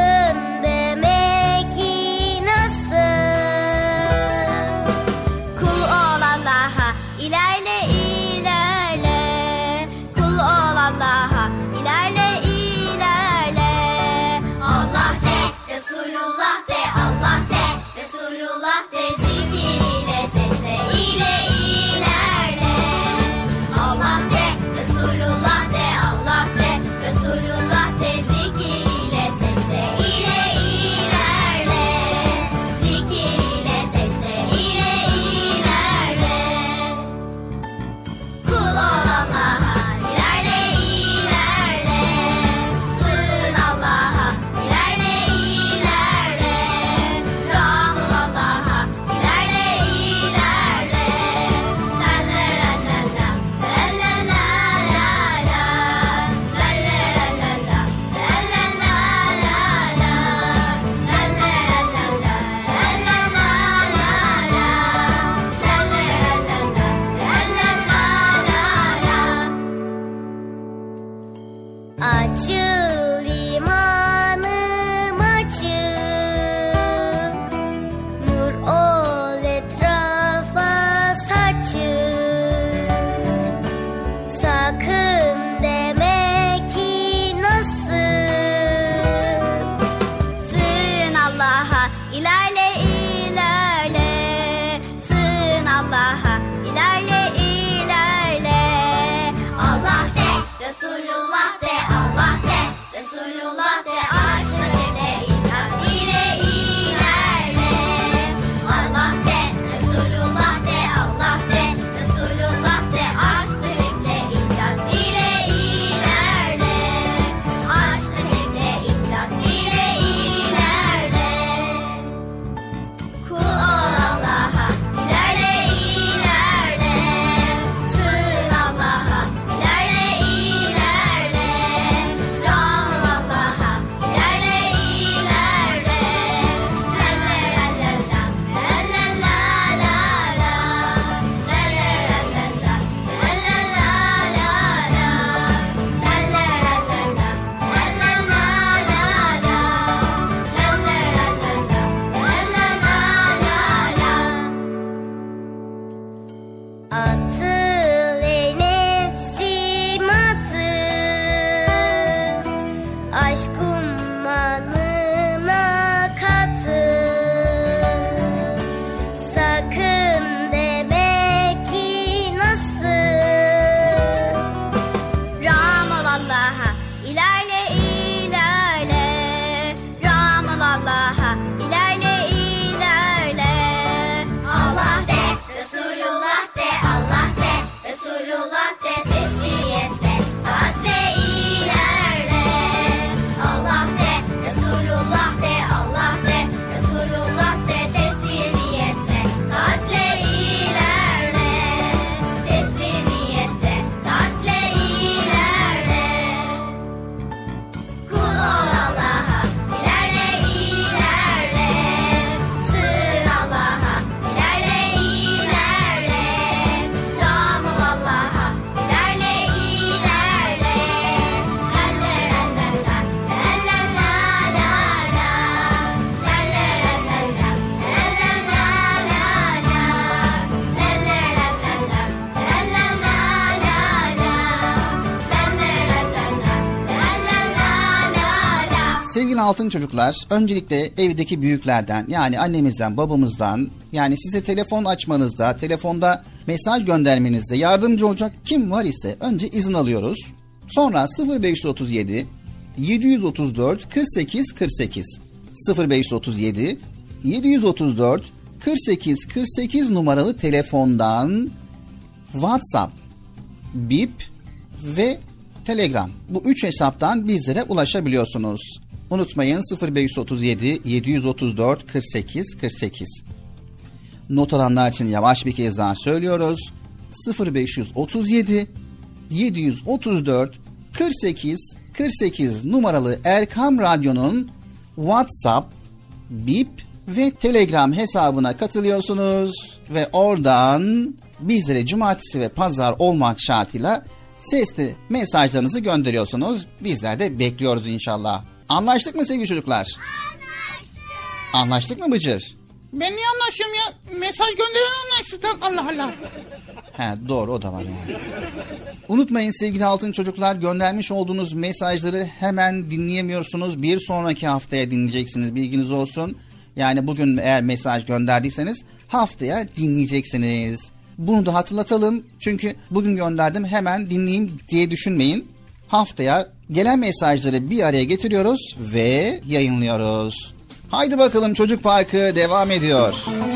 altın çocuklar, öncelikle evdeki büyüklerden, yani annemizden, babamızdan, yani size telefon açmanızda, telefonda mesaj göndermenizde yardımcı olacak kim var ise önce izin alıyoruz. Sonra 0537 734 48 48 0537 734 48 48 numaralı telefondan WhatsApp, Bip ve Telegram, bu 3 hesaptan bizlere ulaşabiliyorsunuz. Unutmayın 0537 734 48 48. Not alanlar için yavaş bir kez daha söylüyoruz. 0537 734 48 48 numaralı Erkam Radyo'nun WhatsApp, Bip ve Telegram hesabına katılıyorsunuz ve oradan bizlere cumartesi ve pazar olmak şartıyla sesli mesajlarınızı gönderiyorsunuz. Bizler de bekliyoruz inşallah. Anlaştık mı sevgili çocuklar? Anlaştık. Anlaştık mı Bıcır? Ben niye anlaşıyorum ya? Mesaj gönderen anlaştık. Allah Allah. He, doğru, o da var yani. Unutmayın sevgili altın çocuklar, göndermiş olduğunuz mesajları hemen dinleyemiyorsunuz. Bir sonraki haftaya dinleyeceksiniz, bilginiz olsun. Yani bugün eğer mesaj gönderdiyseniz haftaya dinleyeceksiniz. Bunu da hatırlatalım. Çünkü bugün gönderdim hemen dinleyeyim diye düşünmeyin. Haftaya gelen mesajları bir araya getiriyoruz ve yayınlıyoruz. Haydi bakalım, Çocuk Parkı devam ediyor.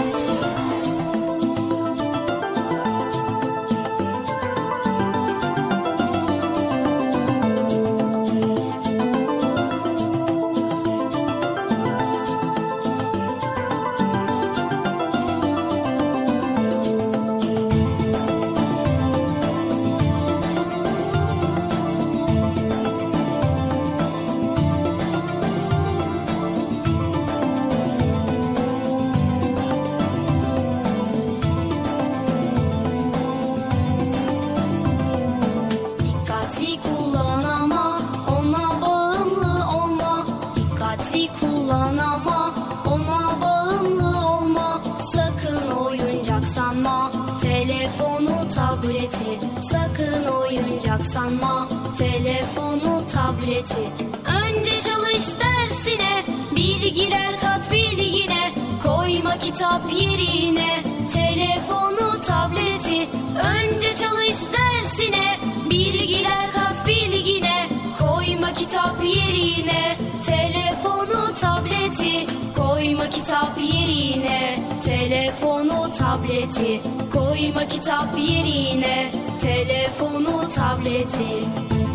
sanma telefonu, tableti. Önce çalış dersine, bilgiler kat bilgine, koyma kitap yerine telefonu, tableti. Önce çalış dersine, bilgiler kat bilgine, koyma kitap yerine telefonu, tableti. Koyma kitap yerine telefonu, tableti. Koyma kitap yerine telefonu, tableti.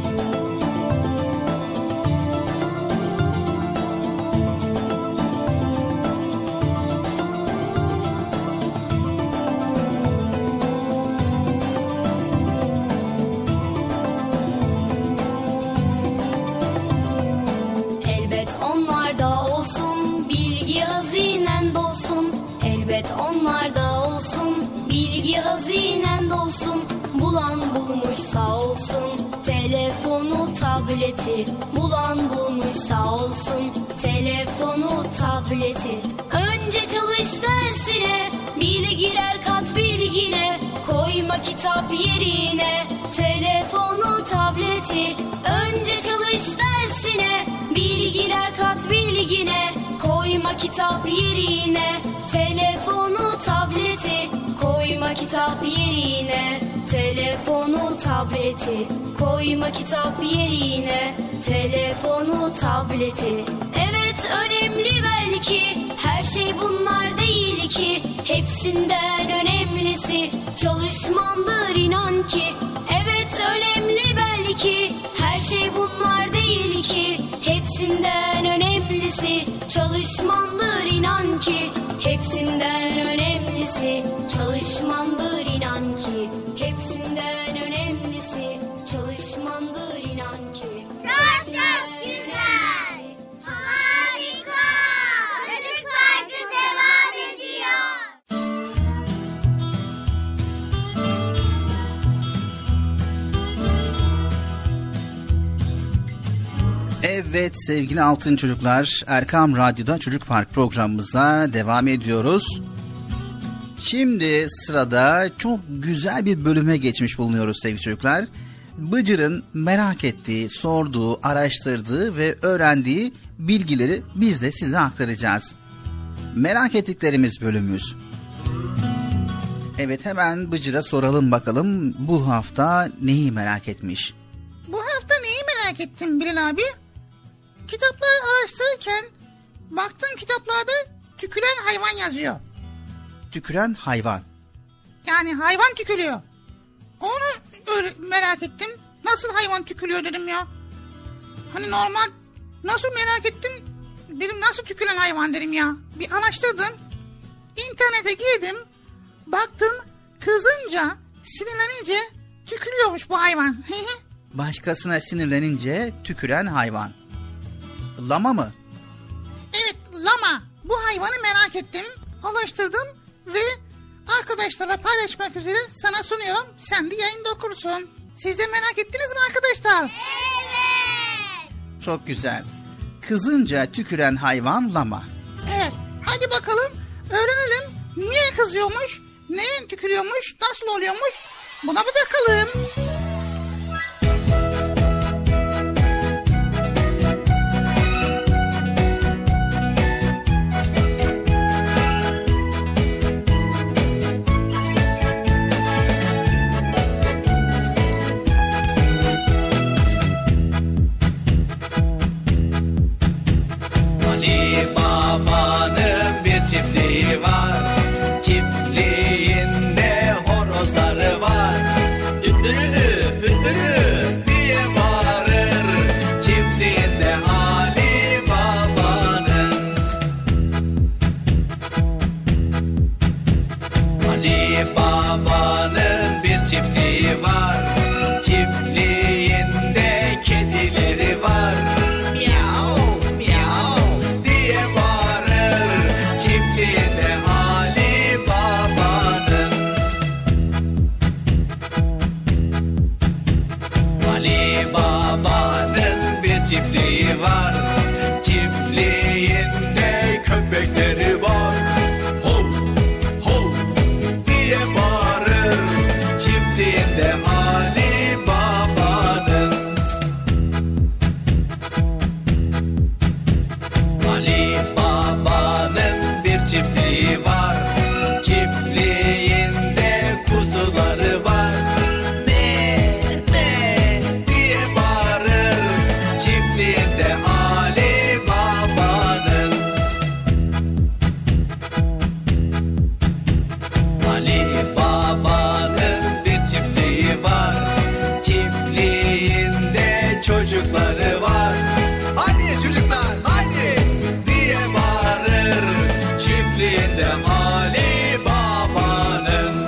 Elbet onlarda olsun bilgi hazinen dolsun. Elbet onlarda olsun bilgi hazinen dolsun. Bulan bulmuş sağ olsun telefonu, tableti. Bulan bulmuş sağ olsun telefonu, tableti. Önce çalış dersine, bilgiler kat bilgine, koyma kitap yerine telefonu, tableti. Önce çalış dersine, bilgiler kat bilgine, koyma kitap yerine telefonu, tableti. Koyma kitap yerine telefonu, tableti. Koyma kitap yerine telefonu, tableti. Evet önemli belki, her şey bunlar değil ki. Hepsinden önemlisi çalışmandır inan ki. Evet önemli belki, her şey bunlar değil ki. Hepsinden önemlisi çalışmandır inan ki. Hepsinden önemlisi çalışmandır inan ki. Hepsinden önemlisi çalışmandır inan ki. Çok güzel. Harika. Çocuk Parkı devam ediyor. Evet sevgili altın çocuklar, Erkam Radyo'da Çocuk Park programımıza devam ediyoruz. Şimdi sırada çok güzel bir bölüme geçmiş bulunuyoruz sevgili çocuklar. Bıcır'ın merak ettiği, sorduğu, araştırdığı ve öğrendiği bilgileri biz de size aktaracağız. Merak ettiklerimiz bölümümüz. Evet, hemen Bıcır'a soralım bakalım bu hafta neyi merak etmiş? Bu hafta neyi merak ettim Bilal abi? Kitapları araştırırken baktım kitaplarda tüküren hayvan yazıyor. Tüküren hayvan. Yani hayvan tükürüyor. Onu merak ettim. Nasıl hayvan tükürüyor dedim ya. Hani normal, nasıl merak ettim. Dedim nasıl tüküren hayvan dedim ya. Bir araştırdım. İnternete girdim. Baktım kızınca, sinirlenince tükürüyormuş bu hayvan. Başkasına sinirlenince tüküren hayvan. Lama mı? Evet, lama. Bu hayvanı merak ettim. Araştırdım ve arkadaşlarla paylaşmak üzere sana sunuyorum. Sen de yayında okursun. Siz de merak ettiniz mi arkadaşlar? Evet. Çok güzel. Kızınca tüküren hayvan lama. Evet. Hadi bakalım öğrenelim. Niye kızıyormuş? Neye tükürüyormuş? Nasıl oluyormuş? Buna bir bakalım. Ali Baba'nın bir çiftliği var. Çiftliğinde horozları var. Diye bağırır çiftliğinde Ali Baba'nın. Ali Baba'nın bir çiftliği var. Çiftliğinde kedileri var. Çiftliği var, çiftliğinde köpekleri var. Hov, hov diye bağırır çiftliğinde Ali Baba'nın. Ali Baba'nın bir çiftliği var, çiftliğinde kuzuları var. Çiftliğinde Ali Baba'nın. Ali Baba'nın bir çiftliği var. Çiftliğinde çocukları var. Hadi çocuklar hadi diye bağırır çiftliğinde Ali Baba'nın.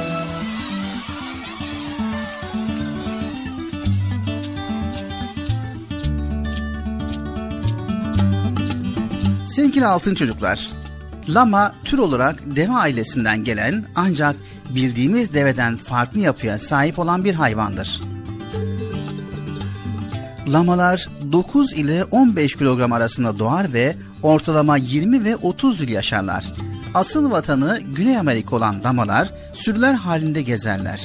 Sevgili altın çocuklar, lama tür olarak deve ailesinden gelen ancak bildiğimiz deveden farklı yapıya sahip olan bir hayvandır. Lamalar 9 ile 15 kilogram arasında doğar ve ortalama 20 ve 30 yıl yaşarlar. Asıl vatanı Güney Amerika olan lamalar sürüler halinde gezerler.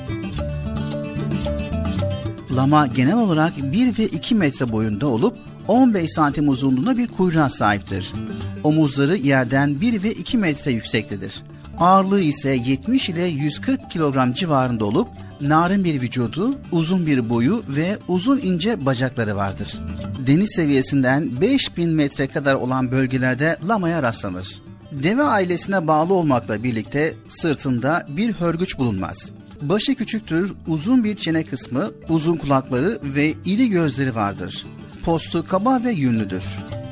Lama genel olarak 1 ve 2 metre boyunda olup 15 santim uzunluğunda bir kuyruğa sahiptir. Omuzları yerden 1 ve 2 metre yüksektedir. Ağırlığı ise 70 ile 140 kilogram civarında olup narin bir vücudu, uzun bir boyu ve uzun ince bacakları vardır. Deniz seviyesinden 5000 metre kadar olan bölgelerde lamaya rastlanır. Deve ailesine bağlı olmakla birlikte sırtında bir hörgüç bulunmaz. Başı küçüktür, uzun bir çene kısmı, uzun kulakları ve iri gözleri vardır. Postu kaba ve yünlüdür.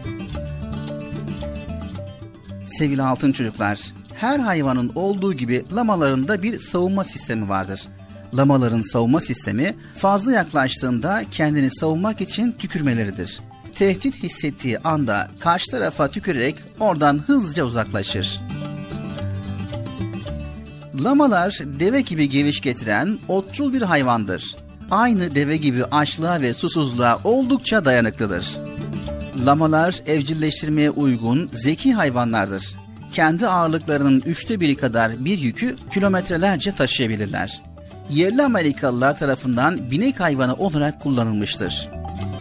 Sevgili altın çocuklar, her hayvanın olduğu gibi lamaların da bir savunma sistemi vardır. Lamaların savunma sistemi fazla yaklaştığında kendini savunmak için tükürmeleridir. Tehdit hissettiği anda karşı tarafa tükürerek oradan hızlıca uzaklaşır. Lamalar deve gibi geviş getiren otçul bir hayvandır. Aynı deve gibi açlığa ve susuzluğa oldukça dayanıklıdır. Lamalar evcilleştirmeye uygun, zeki hayvanlardır. Kendi ağırlıklarının 1/3 kadar bir yükü kilometrelerce taşıyabilirler. Yerli Amerikalılar tarafından binek hayvanı olarak kullanılmıştır.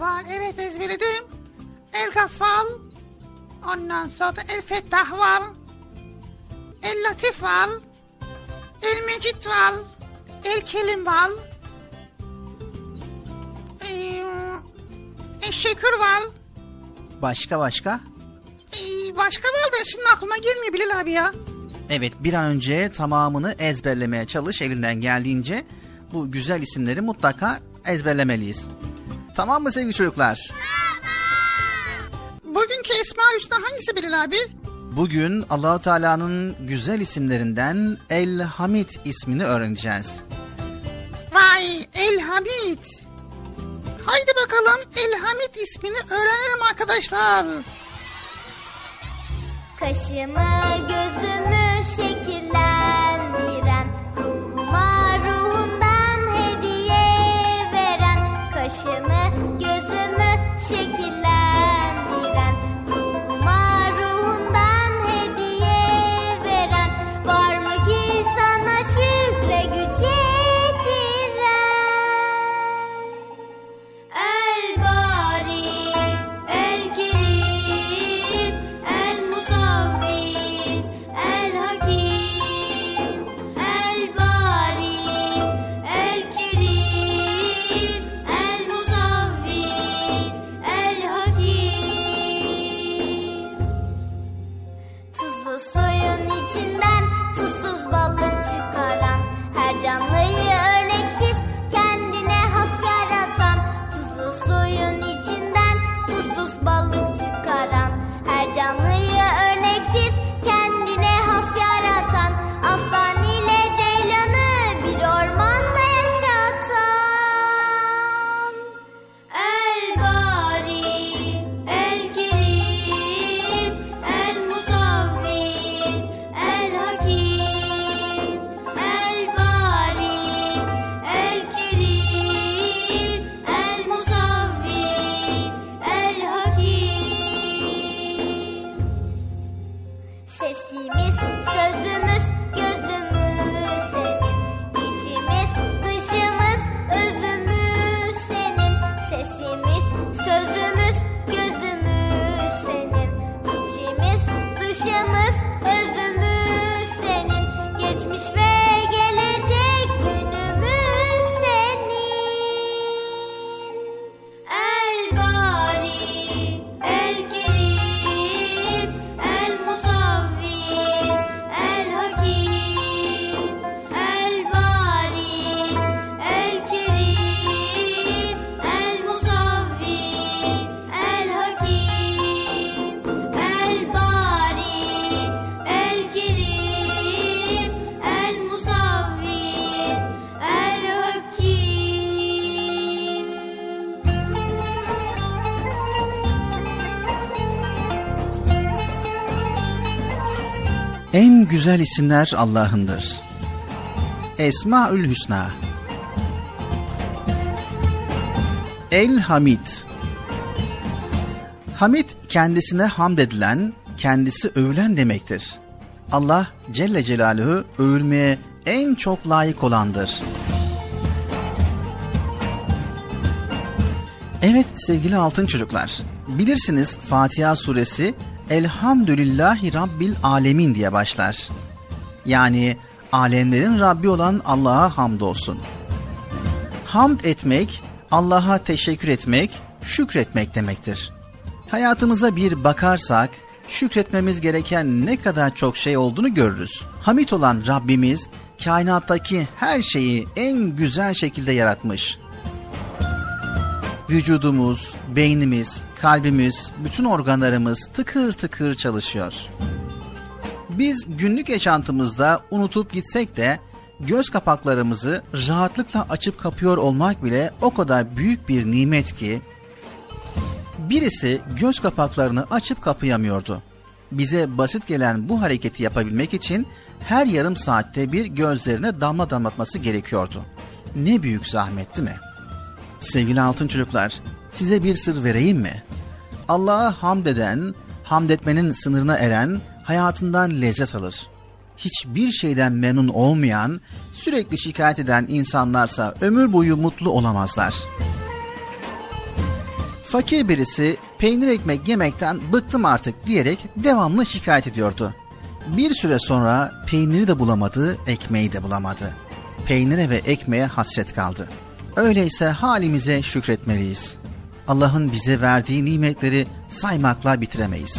var. Evet, ezberledim. El Gaffal. Ondan sonra El Fettah var. El Latif var. El Mecid var. El Kelim var. Şekür var. Başka? Başka var da şimdi aklıma gelmiyor Bilal abi ya. Evet, bir an önce tamamını ezberlemeye çalış elinden geldiğince. Bu güzel isimleri mutlaka ezberlemeliyiz. Tamam mı sevgili çocuklar? Bugünkü Esma-ül Hüsna hangisi Bilal abi? Bugün Allah-u Teala'nın güzel isimlerinden El Hamid ismini öğreneceğiz. Vay, El Hamid. Haydi bakalım El Hamid ismini öğrenelim arkadaşlar. Kaşımı gözümü şekillendiren, ruhuma ruhundan hediye veren. Kaşımı gözümü şekillendiren, ruhuma ruhundan hediye veren. Var mı ki sana şükre güç yetiren? El Bari, El Kerim, El Musavvir, El Hakim. El Bari, El Kerim, El Musavvir, El Hakim. Tuzlu suyun içinden tuzsuz balık çıkaran, her canlıyı örneksiz kendine has yaratan. Tuzlu suyun içinden tuzsuz balık çıkaran, her canlıyı örneksiz kendine has yaratan. Aslan ile ceylanı bir ormanda yaşatan. El Bari, El Kerim, El Musavvir, El Hakim. El Bari, El Kerim, El Musavvir, El Hakim. Sesimiz, sözümüz, gözümüz senin. İçimiz, dışımız, özümüz senin. Sesimiz, sözümüz, gözümüz senin. İçimiz, dışımız, özümüz senin. Geçmiş ve gelecek günümüz senin. El Bari, El Kerim, El Musavvir, El Hakim. El Bari, El Kerim, El Musavvir, El Hakim. El Bari, El Kerim, El Musavvir, El Hakim. En güzel isimler Allah'ındır. Esma-ül Hüsna. El Hamid. Hamid kendisine hamd edilen, kendisi övülen demektir. Allah Celle Celaluhu övülmeye en çok layık olandır. Evet sevgili altın çocuklar, bilirsiniz Fatiha suresi Elhamdülillahi Rabbil Alemin diye başlar. Yani alemlerin Rabbi olan Allah'a hamdolsun. Hamd etmek, Allah'a teşekkür etmek, şükretmek demektir. Hayatımıza bir bakarsak, şükretmemiz gereken ne kadar çok şey olduğunu görürüz. Hamid olan Rabbimiz, kainattaki her şeyi en güzel şekilde yaratmış. Vücudumuz, beynimiz, kalbimiz, bütün organlarımız tıkır tıkır çalışıyor. Biz günlük yaşantımızda unutup gitsek de göz kapaklarımızı rahatlıkla açıp kapıyor olmak bile o kadar büyük bir nimet ki birisi göz kapaklarını açıp kapayamıyordu. Bize basit gelen bu hareketi yapabilmek için her yarım saatte bir gözlerine damla damlatması gerekiyordu. Ne büyük zahmet değil mi? Sevgili altın çocuklar, size bir sır vereyim mi? Allah'a hamd eden, hamd etmenin sınırına eren hayatından lezzet alır. Hiçbir şeyden memnun olmayan, sürekli şikayet eden insanlarsa ömür boyu mutlu olamazlar. Fakir birisi peynir ekmek yemekten bıktım artık diyerek devamlı şikayet ediyordu. Bir süre sonra peyniri de bulamadı, ekmeği de bulamadı. Peynire ve ekmeğe hasret kaldı. Öyleyse halimize şükretmeliyiz. Allah'ın bize verdiği nimetleri saymakla bitiremeyiz.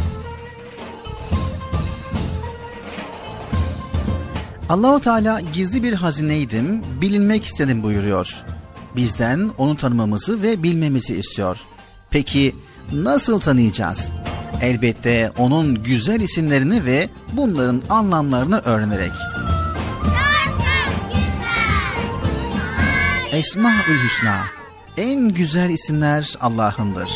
Allah-u Teala gizli bir hazineydim, bilinmek istedim buyuruyor. Bizden onu tanımamızı ve bilmemizi istiyor. Peki nasıl tanıyacağız? Elbette onun güzel isimlerini ve bunların anlamlarını öğrenerek. Esma-ül Hüsna, en güzel isimler Allah'ındır.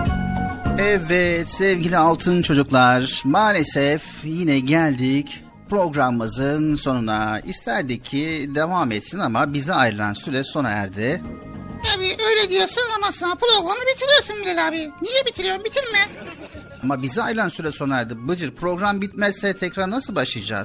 Evet sevgili altın çocuklar, maalesef yine geldik programımızın sonuna. İsterdik ki devam etsin ama bize ayrılan süre sona erdi. Tabii öyle diyorsun ama sonra programı bitiriyorsun Bilal abi. Niye bitiriyorsun? Bitirme. Ama bize ayrılan süre sona erdi. Bıcır, program bitmezse tekrar nasıl başlayacağız?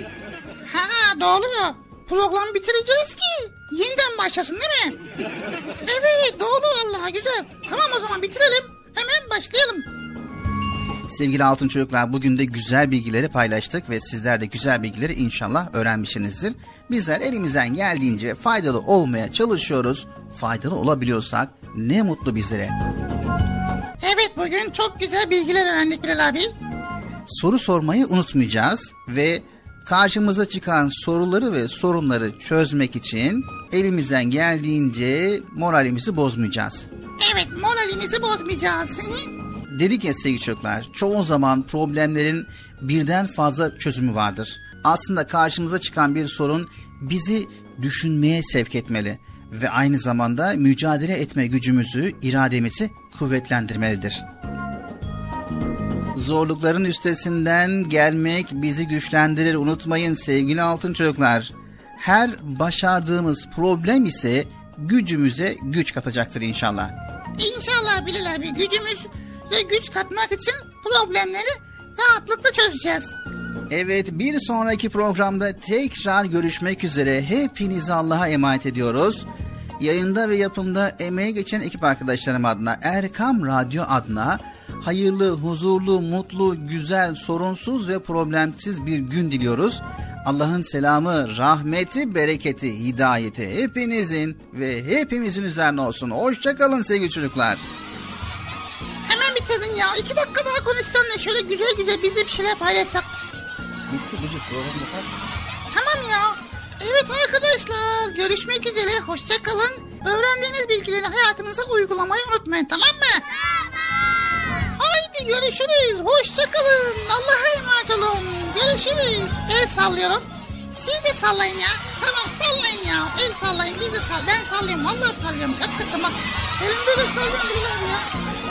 Ha doğru. Programı bitireceğiz ki yeniden başlasın değil mi? Evet doğru vallahi güzel. Tamam o zaman bitirelim. Hemen başlayalım. Sevgili altın çocuklar, bugün de güzel bilgileri paylaştık ve sizler de güzel bilgileri inşallah öğrenmişsinizdir. Bizler elimizden geldiğince faydalı olmaya çalışıyoruz. Faydalı olabiliyorsak ne mutlu bizlere. Evet, bugün çok güzel bilgiler öğrendik Bilal abi. Soru sormayı unutmayacağız ve karşımıza çıkan soruları ve sorunları çözmek için elimizden geldiğince moralimizi bozmayacağız. Evet, moralimizi bozmayacağız. Dedik ya sevgili çocuklar, çoğu zaman problemlerin birden fazla çözümü vardır. Aslında karşımıza çıkan bir sorun bizi düşünmeye sevk etmeli ve aynı zamanda mücadele etme gücümüzü, irademizi kuvvetlendirmelidir. Zorlukların üstesinden gelmek bizi güçlendirir. Unutmayın sevgili altın çocuklar. Her başardığımız problem ise gücümüze güç katacaktır inşallah. İnşallah Bilal abi, gücümüze güç katmak için problemleri rahatlıkla çözeceğiz. Evet, bir sonraki programda tekrar görüşmek üzere. Hepinizi Allah'a emanet ediyoruz. Yayında ve yapımda emeği geçen ekip arkadaşlarım adına, Erkam Radyo adına hayırlı, huzurlu, mutlu, güzel, sorunsuz ve problemsiz bir gün diliyoruz. Allah'ın selamı, rahmeti, bereketi, hidayeti hepinizin ve hepimizin üzerine olsun. Hoşça kalın sevgili çocuklar. Hemen bitirdin ya. 2 dakika daha konuşsan da şöyle güzel güzel biz de bir şeyler paylaşsak. Bitti Bıcır, program yapar. Tamam ya. Evet arkadaşlar, görüşmek üzere, hoşça kalın. Öğrendiğiniz bilgileri hayatınıza uygulamayı unutmayın, tamam mı? Tamam. Haydi görüşürüz, hoşça kalın. Allah'a emanet olun. Görüşürüz. El sallıyorum. Siz de sallayın ya. Tamam, sallayın ya. El sallayın, biz de sallayın. Ben sallıyorum, vallahi sallıyorum. Hakikaten bak. Elimde de sallıyorum ya.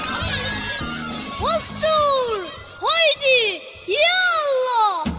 Postur! Haydi! Ya Allah!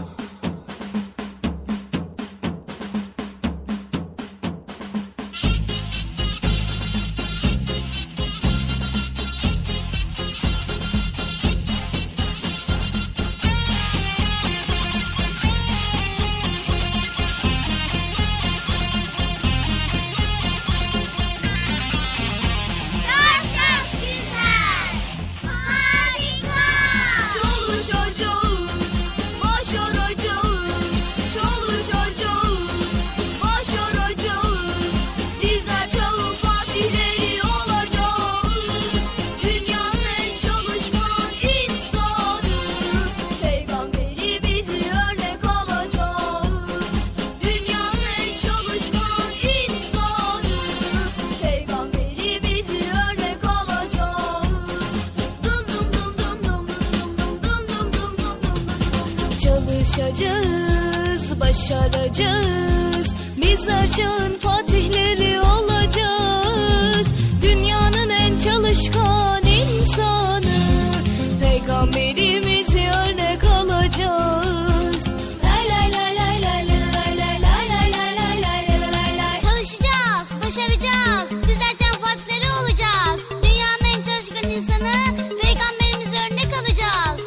Başaracağız. Bizler çağın fatihleri olacağız. Dünyanın en çalışkan insanı, peygamberimizi örnek alacağız. Lay lay lay lay lay lay lay lay lay lay lay lay lay. Çalışacağız, başaracağız. Bizler çağın fatihleri olacağız. Dünyanın en çalışkan insanı, peygamberimizi örnek alacağız.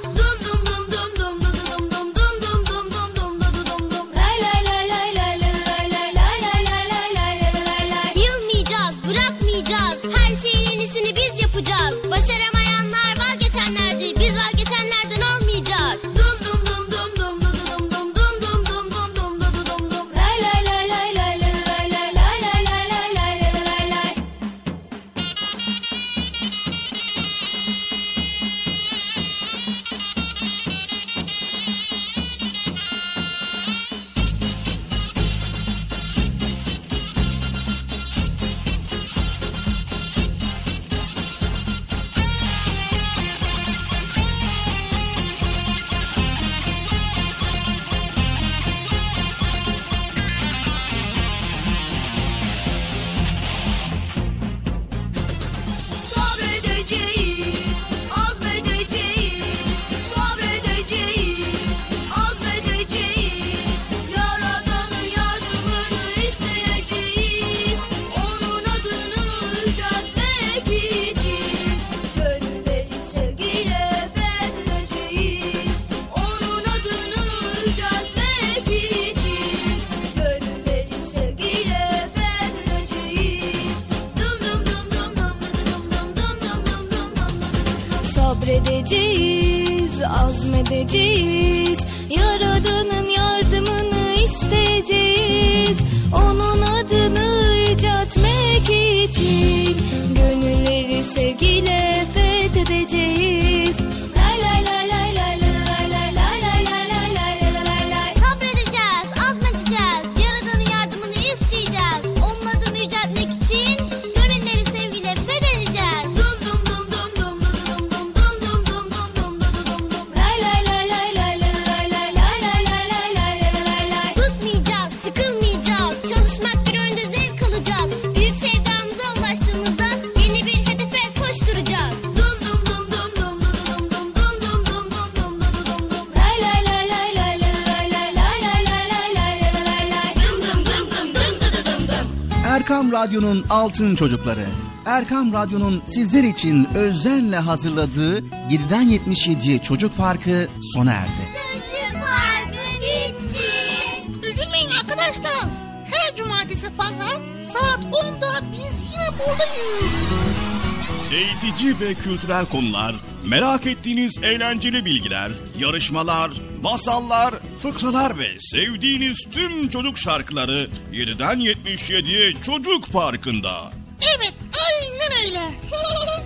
azmedeceğiz. Yaradanın yardımını isteyeceğiz. Onun adını yüceltmek için gönülleri sevgiyle fethedeceğiz. Lay lay lay lay lay lay lay lay lay lay lay lay lay lay. Sabredeceğiz, azmedeceğiz. Yaradanın yardımını isteyeceğiz. Onun adını yüceltmek için gönülleri sevgiyle fethedeceğiz. Dum dum dum dum dum dum dum dum dum dum dum dum dum dum. Lay lay lay lay lay lay lay lay lay lay lay lay lay lay lay. Bıkmayacağız, sıkılmayacağız. Çalışmak bir önde zevk alacağız. Büyük sevdamıza ulaştığımızda yeni bir hedefe koşturacağız. Dum dum dum dum dum dum dum dum dum dum dum dum dum dum. Lay lay lay lay lay lay lay lay lay lay lay lay lay lay. Dum dum dum dum dum dum dum dum. Erkam Radyo'nun altın çocukları. Erkam Radyo'nun sizler için özenle hazırladığı 7'den 77'ye Çocuk Parkı sona erdi. Çocuk Parkı bitti. Üzülmeyin arkadaşlar. Her cumartesi pazar saat 10'da biz yine buradayız. Eğitici ve kültürel konular, merak ettiğiniz eğlenceli bilgiler, yarışmalar, masallar, fıkralar ve sevdiğiniz tüm çocuk şarkıları 7'den 77'ye Çocuk Parkı'nda. Evet, aynen öyle.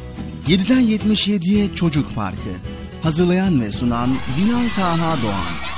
7'den 77'ye Çocuk Parkı. Hazırlayan ve sunan Binal Taha Doğan.